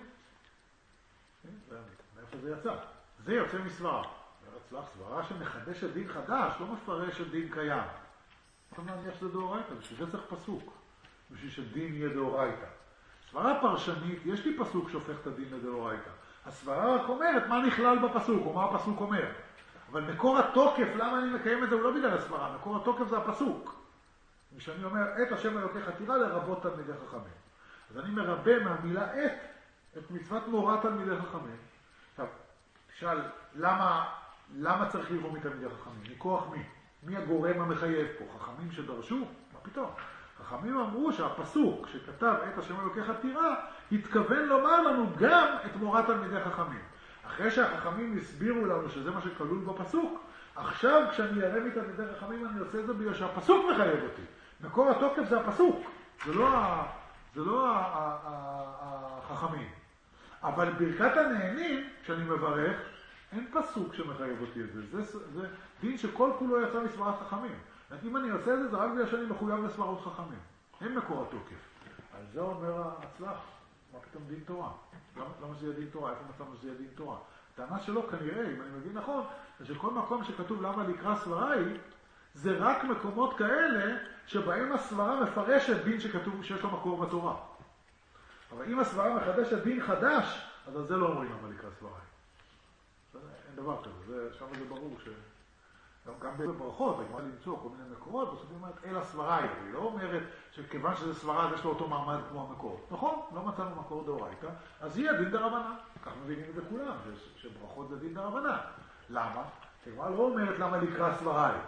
מאיפה זה יצא? זה יוצא מסברה. הצלח סברה שמחדשת דין חדש, לא מפרשת דין קיים. אתה מניח שזה דאורייתא, בשביל זה צריך פסוק. בשביל שדין יהיה דאורייתא. סברה פרשנית, יש לי פסוק שהופך את הדין לדאורייתא. הסברה רק אומרת מה נכלל בפסוק, או מה הפסוק אומר. אבל מקור התוקף, למה אני מקיים את זה, הוא לא בגלל הסברה, מקור התוקף זה הפסוק. כשאני אומר, את השם אלוקי חתירה לרבות תלמידי חכמים. אז אני מרבה מהמילה את מצוות מורת תלמידי חכמים. עכשיו, תשאל, למה צריך לבוא מתלמידי חכמים? מכוח מי? מי הגורם המחייב פה? חכמים שדרשו? מה פתאום? חכמים אמרו שהפסוק שכתב את השם אלוקי חתירה, התכוון לומר לנו גם את מורת תלמידי חכמים. אחרי שהחכמים הסבירו לנו שזה מה שכלול בפסוק, עכשיו כשאני אראה מתלמידי חכמים אני עושה את זה בגלל שהפסוק מחייב אותי. מקור התוקף זה הפסוק, זה לא החכמים. אבל ברכת הנהנים, כשאני מברך, אין פסוק שמחייב אותי את זה. זה דין שכל כולו יצא מסברת חכמים. אם אני עושה את זה, זה רק בגלל שאני מחויב לסברות חכמים. אין מקור התוקף. על זה אומר הצלח, מה פתאום דין תורה? למה זה יהיה דין תורה? איפה מצאנו שזה יהיה דין תורה? הטענה שלו כנראה, אם אני מבין נכון, זה שכל מקום שכתוב למה לקרא סברה היא, זה רק מקומות כאלה שבהם הסברה מפרשת דין שכתוב שיש לו מקור בתורה. אבל אם הסברה מחדשת דין חדש, אז על זה לא אומרים למה לקרא סברה היא. אין דבר כזה, שם זה ברור ש... גם בברכות, הגמרא למצוא כל מיני מקורות, בסוף היא אומרת, אל הסברה היא. היא לא אומרת שכיוון שזה סברה, אז יש לו אותו מעמד כמו המקור. נכון, לא מצאנו מקור דאורייתא, אז יהיה דין דרבנן. כך מבינים את זה כולם, שברכות זה דין דרבנן. למה? הגמרא לא אומרת למה לקרא סברה היא.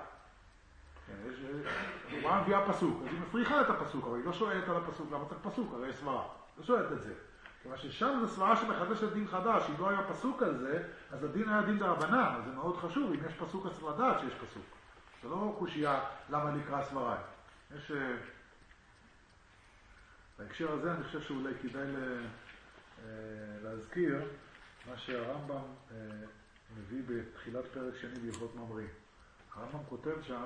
הגמרא מביאה פסוק, אז היא מפריחה את הפסוק, אבל היא לא שואלת על הפסוק, למה צריך פסוק? הרי יש סברה. לא שואלת את זה. כיוון ששם זה סברה שמחדשת דין חדש, אם לא היה פסוק על זה, אז הדין היה דין דרבנן, אז זה מאוד חשוב, אם יש פסוק אז לדעת שיש פסוק. זה לא קושיה למה לקרא סברה. יש... בהקשר הזה אני חושב שאולי כדאי להזכיר מה שהרמב"ם מביא בתחילת פרק שני בהלכות ממרי. הרמב"ם כותב שם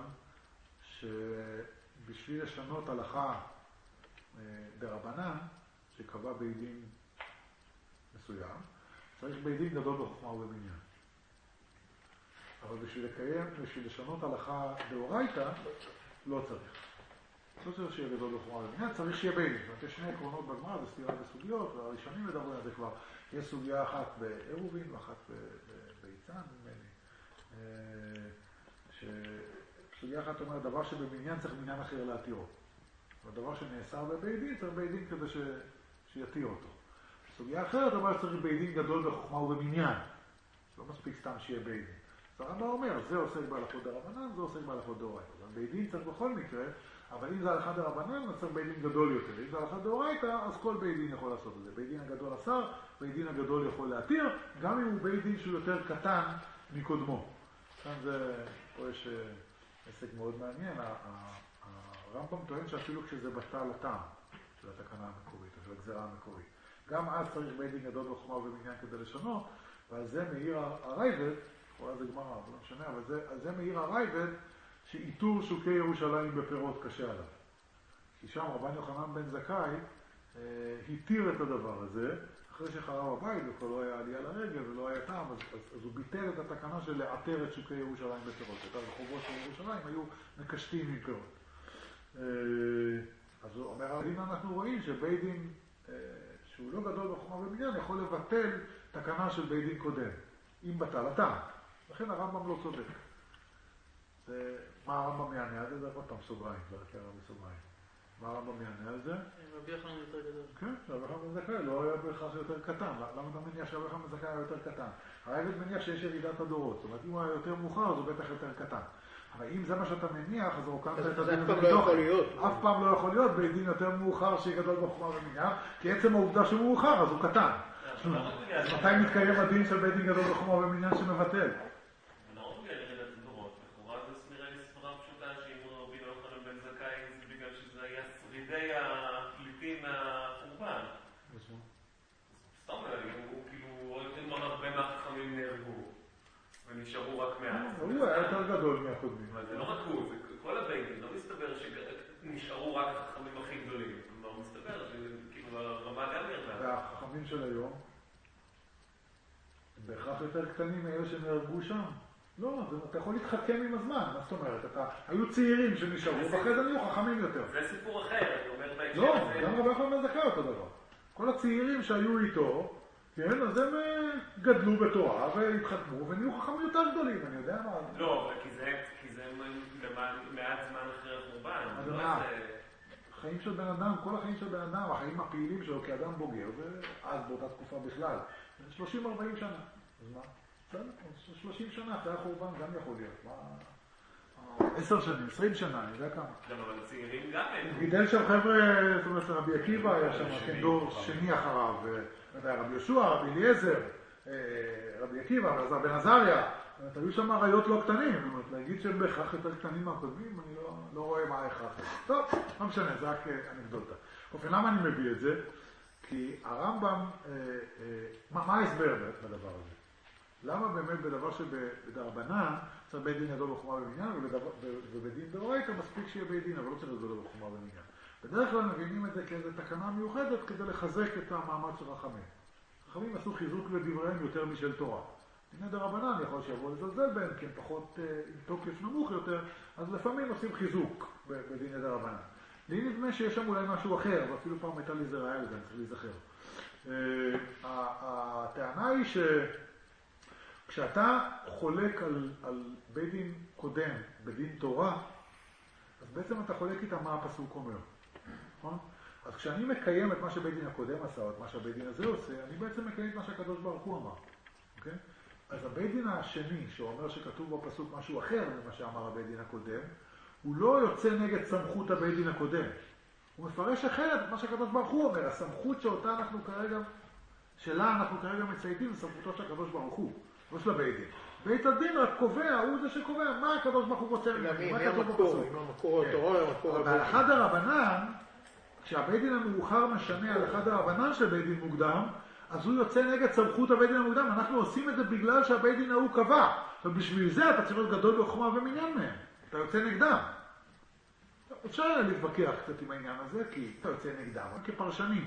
שבשביל לשנות הלכה דרבנן, שקבע בית דין מסוים, צריך בית דין גדול בחוכמה ובמניין. אבל בשביל לשנות הלכה דאורייתא, לא צריך. לא צריך שיהיה גדול בחוכמה ובמניין, צריך שיהיה בית דין. זאת אומרת, יש שני עקרונות בגמרא, זה סתירה בסוגיות, והראשונים מדברים על זה כבר. יש סוגיה אחת בעירובין ואחת בביצן, נדמה לי. סוגיה אחת אומרת, דבר שבמניין צריך מניין אחר להתירו. הדבר שנאסר בבית דין, צריך בית דין כדי שיתיר אותו. סוגיה אחרת אומרת שצריך בית דין גדול בחוכמה ובמניין. לא מספיק סתם שיהיה בית דין. אז הרמב"ם אומר, זה עוסק בהלכות דרבנן, זה עוסק בהלכות דאורייתא. אז בית דין צריך בכל מקרה, אבל אם זה הלכה דרבנן, אז צריך בית דין גדול יותר. אם זה הלכה דאורייתא, אז כל בית דין יכול לעשות את זה. בית דין הגדול אסר, בית דין הגדול יכול להתיר, גם אם הוא בית דין שהוא יותר קטן מקודמו. כאן זה, פה יש עסק מאוד מעניין. הרמב"ם טוען שאפילו כשזה בטל הטעם של התקנה המקורית, של הגזרה המקורית. גם אז צריך בית דין גדול בחוכמה ובמניין כדי לשנות, ועל זה מאיר הרייבד, אולי זה גמרא, אבל לא משנה, אבל על זה מאיר הרייבד, שאיתור שוקי ירושלים בפירות קשה עליו. כי שם רבן יוחנן בן זכאי התיר את הדבר הזה, אחרי שחרב הבית, וכבר לא היה עלייה לרגל ולא היה טעם, אז הוא ביטל את התקנה של לעטר את שוקי ירושלים בפירות. את הרחובות של ירושלים היו מקשטים עם פירות. אז הוא אומר, הנה אנחנו רואים שבית דין שהוא לא גדול בחוכמה ובמניין יכול לבטל תקנה של בית דין קודם, אם בטל הטעם. לכן הרמב"ם לא צודק. מה הרמב"ם יענה על זה? זה עוד פעם סוגריים, זה רק הרמב"ם בסוגריים. מה הרמב"ם יענה על זה? רבי יוחנן יותר גדול. כן, רבי יוחנן בן זכאי לא היה בהכרח יותר קטן. למה אתה מניח שרבי יוחנן בן זכאי היה יותר קטן? הרייבד מניח שיש ירידת הדורות. זאת אומרת, אם הוא היה יותר מאוחר, אז הוא בטח יותר קטן. אבל אם זה מה שאתה מניח, אז רוקנת את הדין הזה מתוכן. אף פעם לא יכול להיות בית דין יותר מאוחר שיהיה גדול בחוכמה ובמניין, כי עצם העובדה שהוא מאוחר, אז הוא קטן. אז מתי מתקיים הדין של בית דין גדול בחוכמה ובמניין שמבטל? לא מגיע לרדת הדורות. לכאורה זה נראה לי סברה פשוטה שאם רבי יוחנן בן זכאי זה בגלל שזה היה שרידי הפליטים מהחורבן. סתם הוא כאילו יותר הרבה מהחכמים נהרגו ונשארו רק מעט. הוא היה יותר גדול מהקודמים. אבל זה לא רק הוא, זה כל הבייטים. לא מסתבר שנשארו רק החכמים הכי גדולים. כלומר, מסתבר שכאילו הרמה גם ירדה. והחכמים של היום בהכרח יותר קטנים מאלה שנהרגו שם. לא, אתה יכול להתחכם עם הזמן. מה זאת אומרת? היו צעירים שנשארו, ואחרי זה נהיו חכמים יותר. זה סיפור אחר, אני אומר בהקשר לא, הזה. גם רבי יוחנן בן זכאי אותו דבר. כל הצעירים שהיו איתו, כן, אז הם גדלו בתורה והתחתמו ונהיו חכמים יותר גדולים, אני יודע מה. לא, כי זה מעט זמן אחרי החורבן. אז מה? החיים של בן אדם, כל החיים של בן אדם, החיים הפעילים שלו כאדם בוגר, ואז באותה תקופה בכלל, 30-40 שנה. אז מה? 30 שנה אחרי החורבן גם יכול להיות. 10 שנים, 20 שנה, אני יודע כמה. גם אבל צעירים גם הם. הוא גידל שם חבר'ה, זאת אומרת, רבי עקיבא היה שם, כן, דור שני אחריו, רבי יהושע, רבי אליעזר, רבי עקיבא, אלעזר בן עזריה. היו שם עריות לא קטנים, זאת אומרת, להגיד שהם בהכרח יותר קטנים מהקודמים, אני לא רואה מה ההכרח. טוב, לא משנה, זה רק אנקדוטה. אופן, למה אני מביא את זה? כי הרמב"ם, מה ההסבר בדבר הזה? למה באמת בדבר שבדרבנן צריך בית דין ידו בחומה במניין, ובדין דאורייתא מספיק שיהיה בית דין, אבל לא צריך ידו בחומה במניין. בדרך כלל מבינים את זה כאיזו תקנה מיוחדת כדי לחזק את המעמד של חכמים. חכמים עשו חיזוק לדבריהם יותר משל תורה. דיני דרבנן יכול שיבוא לזלזל בהם, כי הם פחות עם תוקף נמוך יותר, אז לפעמים עושים חיזוק בדיני דרבנן. לי נדמה שיש שם אולי משהו אחר, ואפילו פעם הייתה לי זה רעיון, אני צריך להיזכר. הטענה היא כשאתה חולק על בית דין קודם, בדין תורה, אז בעצם אתה חולק איתה מה הפסוק אומר. נכון? אז כשאני מקיים את מה שבית דין הקודם עשה, או את מה שהבית דין הזה עושה, אני בעצם מקיים את מה שהקדוש ברוך הוא אמר. אוקיי? אז הבית דין השני, שאומר שכתוב בפסוק משהו אחר ממה שאמר הבית דין הקודם, הוא לא יוצא נגד סמכות הבית דין הקודם. הוא מפרש אחרת את מה שהקדוש ברוך הוא אומר. הסמכות שלה אנחנו כרגע מצייתים, זה סמכותו של הקדוש ברוך הוא. לא של הבית דין. בית הדין רק קובע, הוא זה שקובע מה הקדוש ברוך הוא רוצה. מי המקור? אם המקור התורה או המקור הבית דין. בהלכה דרבנן, כשהבית דין המאוחר משנה הלכה דרבנן של בית דין מוקדם, אז הוא יוצא נגד סמכות הבית דין המוקדם. אנחנו עושים את זה בגלל שהבית דין ההוא קבע. ובשביל זה אתה צריך להיות גדול בחוכמה ומניין מהם. אתה יוצא נגדם. אפשר להתווכח קצת עם העניין הזה, כי אתה יוצא נגדם, כפרשנים.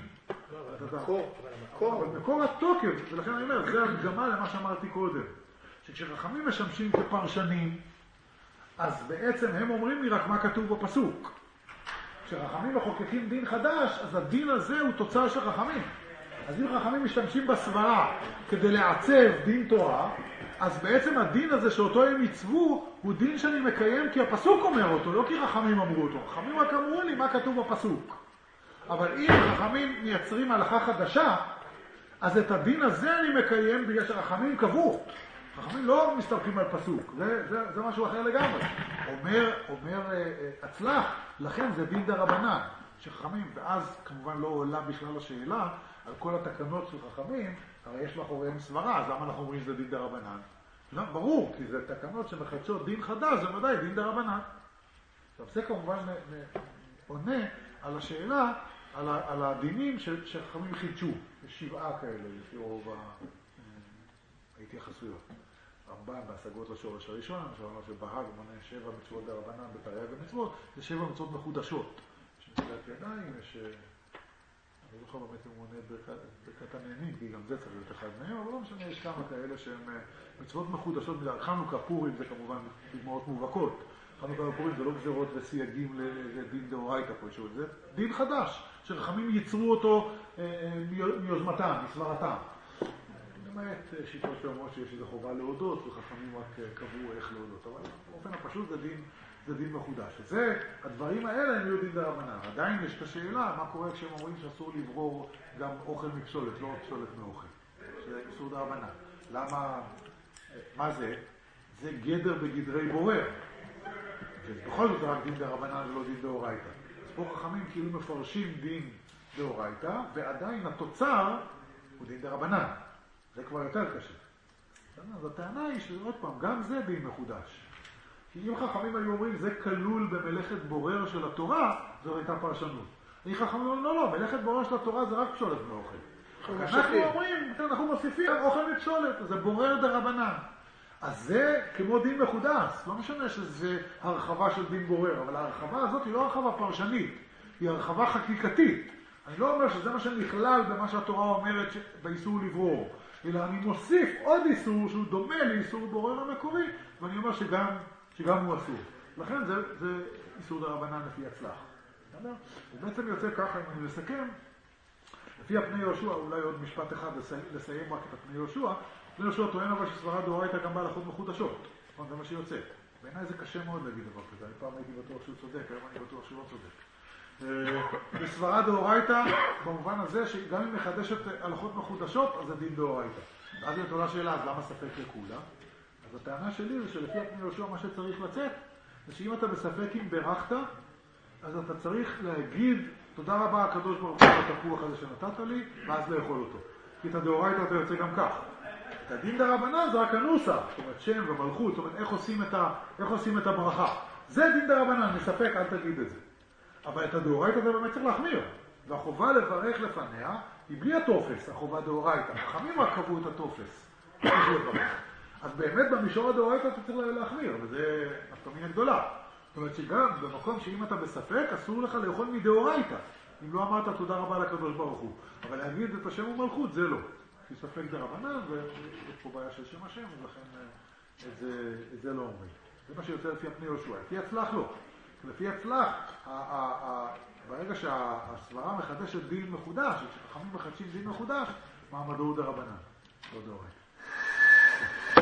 אבל מקור התוקף, ולכן אני אומר, זה הדגמה למה שאמרתי קודם. שכשחכמים משמשים כפרשנים, אז בעצם הם אומרים לי רק מה כתוב בפסוק. כשחכמים מחוקקים דין חדש, אז הדין הזה הוא תוצאה של חכמים. אז אם חכמים משתמשים בסברה כדי לעצב דין תורה, אז בעצם הדין הזה שאותו הם ייצבו, הוא דין שאני מקיים כי הפסוק אומר אותו, לא כי חכמים אמרו אותו. חכמים רק אמרו לי מה כתוב בפסוק. אבל אם חכמים מייצרים הלכה חדשה, אז את הדין הזה אני מקיים בגלל שחכמים קבעו. חכמים לא מסתמכים על פסוק, זה משהו אחר לגמרי. אומר הצלח, לכן זה דין דרבנן, שחכמים, ואז כמובן לא עולה בכלל השאלה על כל התקנות של חכמים, הרי יש מאחוריהם סברה, אז למה אנחנו אומרים שזה דין דרבנן? לא, ברור, כי זה תקנות שמחדשות דין חדש, זה ודאי דין דרבנן. עכשיו זה כמובן עונה על השאלה, על הדינים שחכמים חידשו, יש 7 כאלה לפי רוב ההתייחסויות. רמב"ם בהשגות לשורש הראשון, שאומר שבהאג מונה 7 מצוות דרבנן בתרי"ג מצוות, זה 7 מצוות מחודשות. יש נטילת ידיים, יש... אני לא יכול באמת אם הוא מונה ברכת הנהנים, כי גם זה צריך להיות אחד מהם, אבל לא משנה, יש כמה כאלה שהן מצוות מחודשות. חנוכה, פורים זה כמובן דוגמאות מובהקות. חנוכה ופורים זה לא גזירות וסייגים לדין דאורייתא כלשהו, זה דין חדש, שחכמים ייצרו אותו מיוזמתם, מסברתם. למעט שיטות שאומרות שיש איזו חובה להודות, וחכמים רק קבעו איך להודות, אבל באופן הפשוט זה דין מחודש. וזה, הדברים האלה הם יהיו דין דרבנן. עדיין יש את השאלה, מה קורה כשהם אומרים שאסור לברור גם אוכל מפסולת, לא פסולת מאוכל. שזה איסור דרבנן. למה, מה זה? זה גדר בגדרי בורר. ובכל זאת רק דין דרבנן ולא דין דאורייתא. אז פה חכמים כאילו מפרשים דין דאורייתא, ועדיין התוצר הוא דין דרבנן. זה כבר יותר קשה. אז הטענה היא שעוד פעם, גם זה דין מחודש. כי אם חכמים היו אומרים, זה כלול במלאכת בורר של התורה, זו הייתה פרשנות. אם חכמים אומרים, לא, מלאכת בורר של התורה זה רק פסולת מאוכל. אנחנו אומרים, אנחנו מוסיפים אוכל מפסולת, זה בורר דרבנן. אז זה כמו דין מחודש. לא משנה שזה הרחבה של דין בורר, אבל ההרחבה הזאת היא לא הרחבה פרשנית, היא הרחבה חקיקתית. אני לא אומר שזה מה שנכלל במה שהתורה אומרת באיסור לברור, אלא אני מוסיף עוד איסור שהוא דומה לאיסור בורר המקורי, ואני אומר שגם הוא אסור. לכן זה איסור דרבנן לפי הצלח. ובעצם יוצא ככה, אם אני מסכם, לפי הפני יהושע, אולי עוד משפט אחד לסיים רק את הפני יהושע, פני יהושע טוען אבל שסברה דאורייתא גם בהלכות מחודשות. נכון, זה מה שיוצא. בעיניי זה קשה מאוד להגיד דבר כזה, אני פעם הייתי בטוח שהוא צודק, היום אני בטוח שהוא לא צודק. בסברה דאורייתא, במובן הזה שגם אם מחדשת הלכות מחודשות, אז זה דין דאורייתא. ואז היא עולה שאלה, אז למה ספק לכולה? אז הטענה שלי זה שלפי הפני יהושע מה שצריך לצאת, זה שאם אתה בספק אם ברכת, אז אתה צריך להגיד, תודה רבה הקדוש ברוך הוא על התפוח הזה שנתת לי, ואז לאכול אותו. כי את הדאורייתא אתה יוצא גם כך. את הדין דרבנן זה רק הנוסח, זאת אומרת שם ומלכות, זאת אומרת איך עושים את הברכה. זה דין דרבנן, מספק, אל תגיד את זה. אבל את הדאורייתא אתה באמת צריך להחמיר. והחובה לברך לפניה היא בלי התופס, החובה דאורייתא. החכמים רק קבעו את התופס. אז באמת במישור הדאורייתא אתה צריך להחמיר, וזה נפקא גדולה. זאת אומרת שגם במקום שאם אתה בספק, אסור לך לאכול מדאורייתא. אם לא אמרת תודה רבה לקדוש ברוך הוא. אבל להגיד את השם ומלכות זה לא. כי ספק דרבנן, ויש פה בעיה של שם השם, ולכן את זה לא אומרים. זה מה שיוצא לפי הפני יהושע. לפי הצלח לא. לפי הצלח, ברגע שהסברה מחדשת דין מחודש, שחכמים מחדשים דין מחודש, מעמדו הוא דרבנן, לא דאורייתא.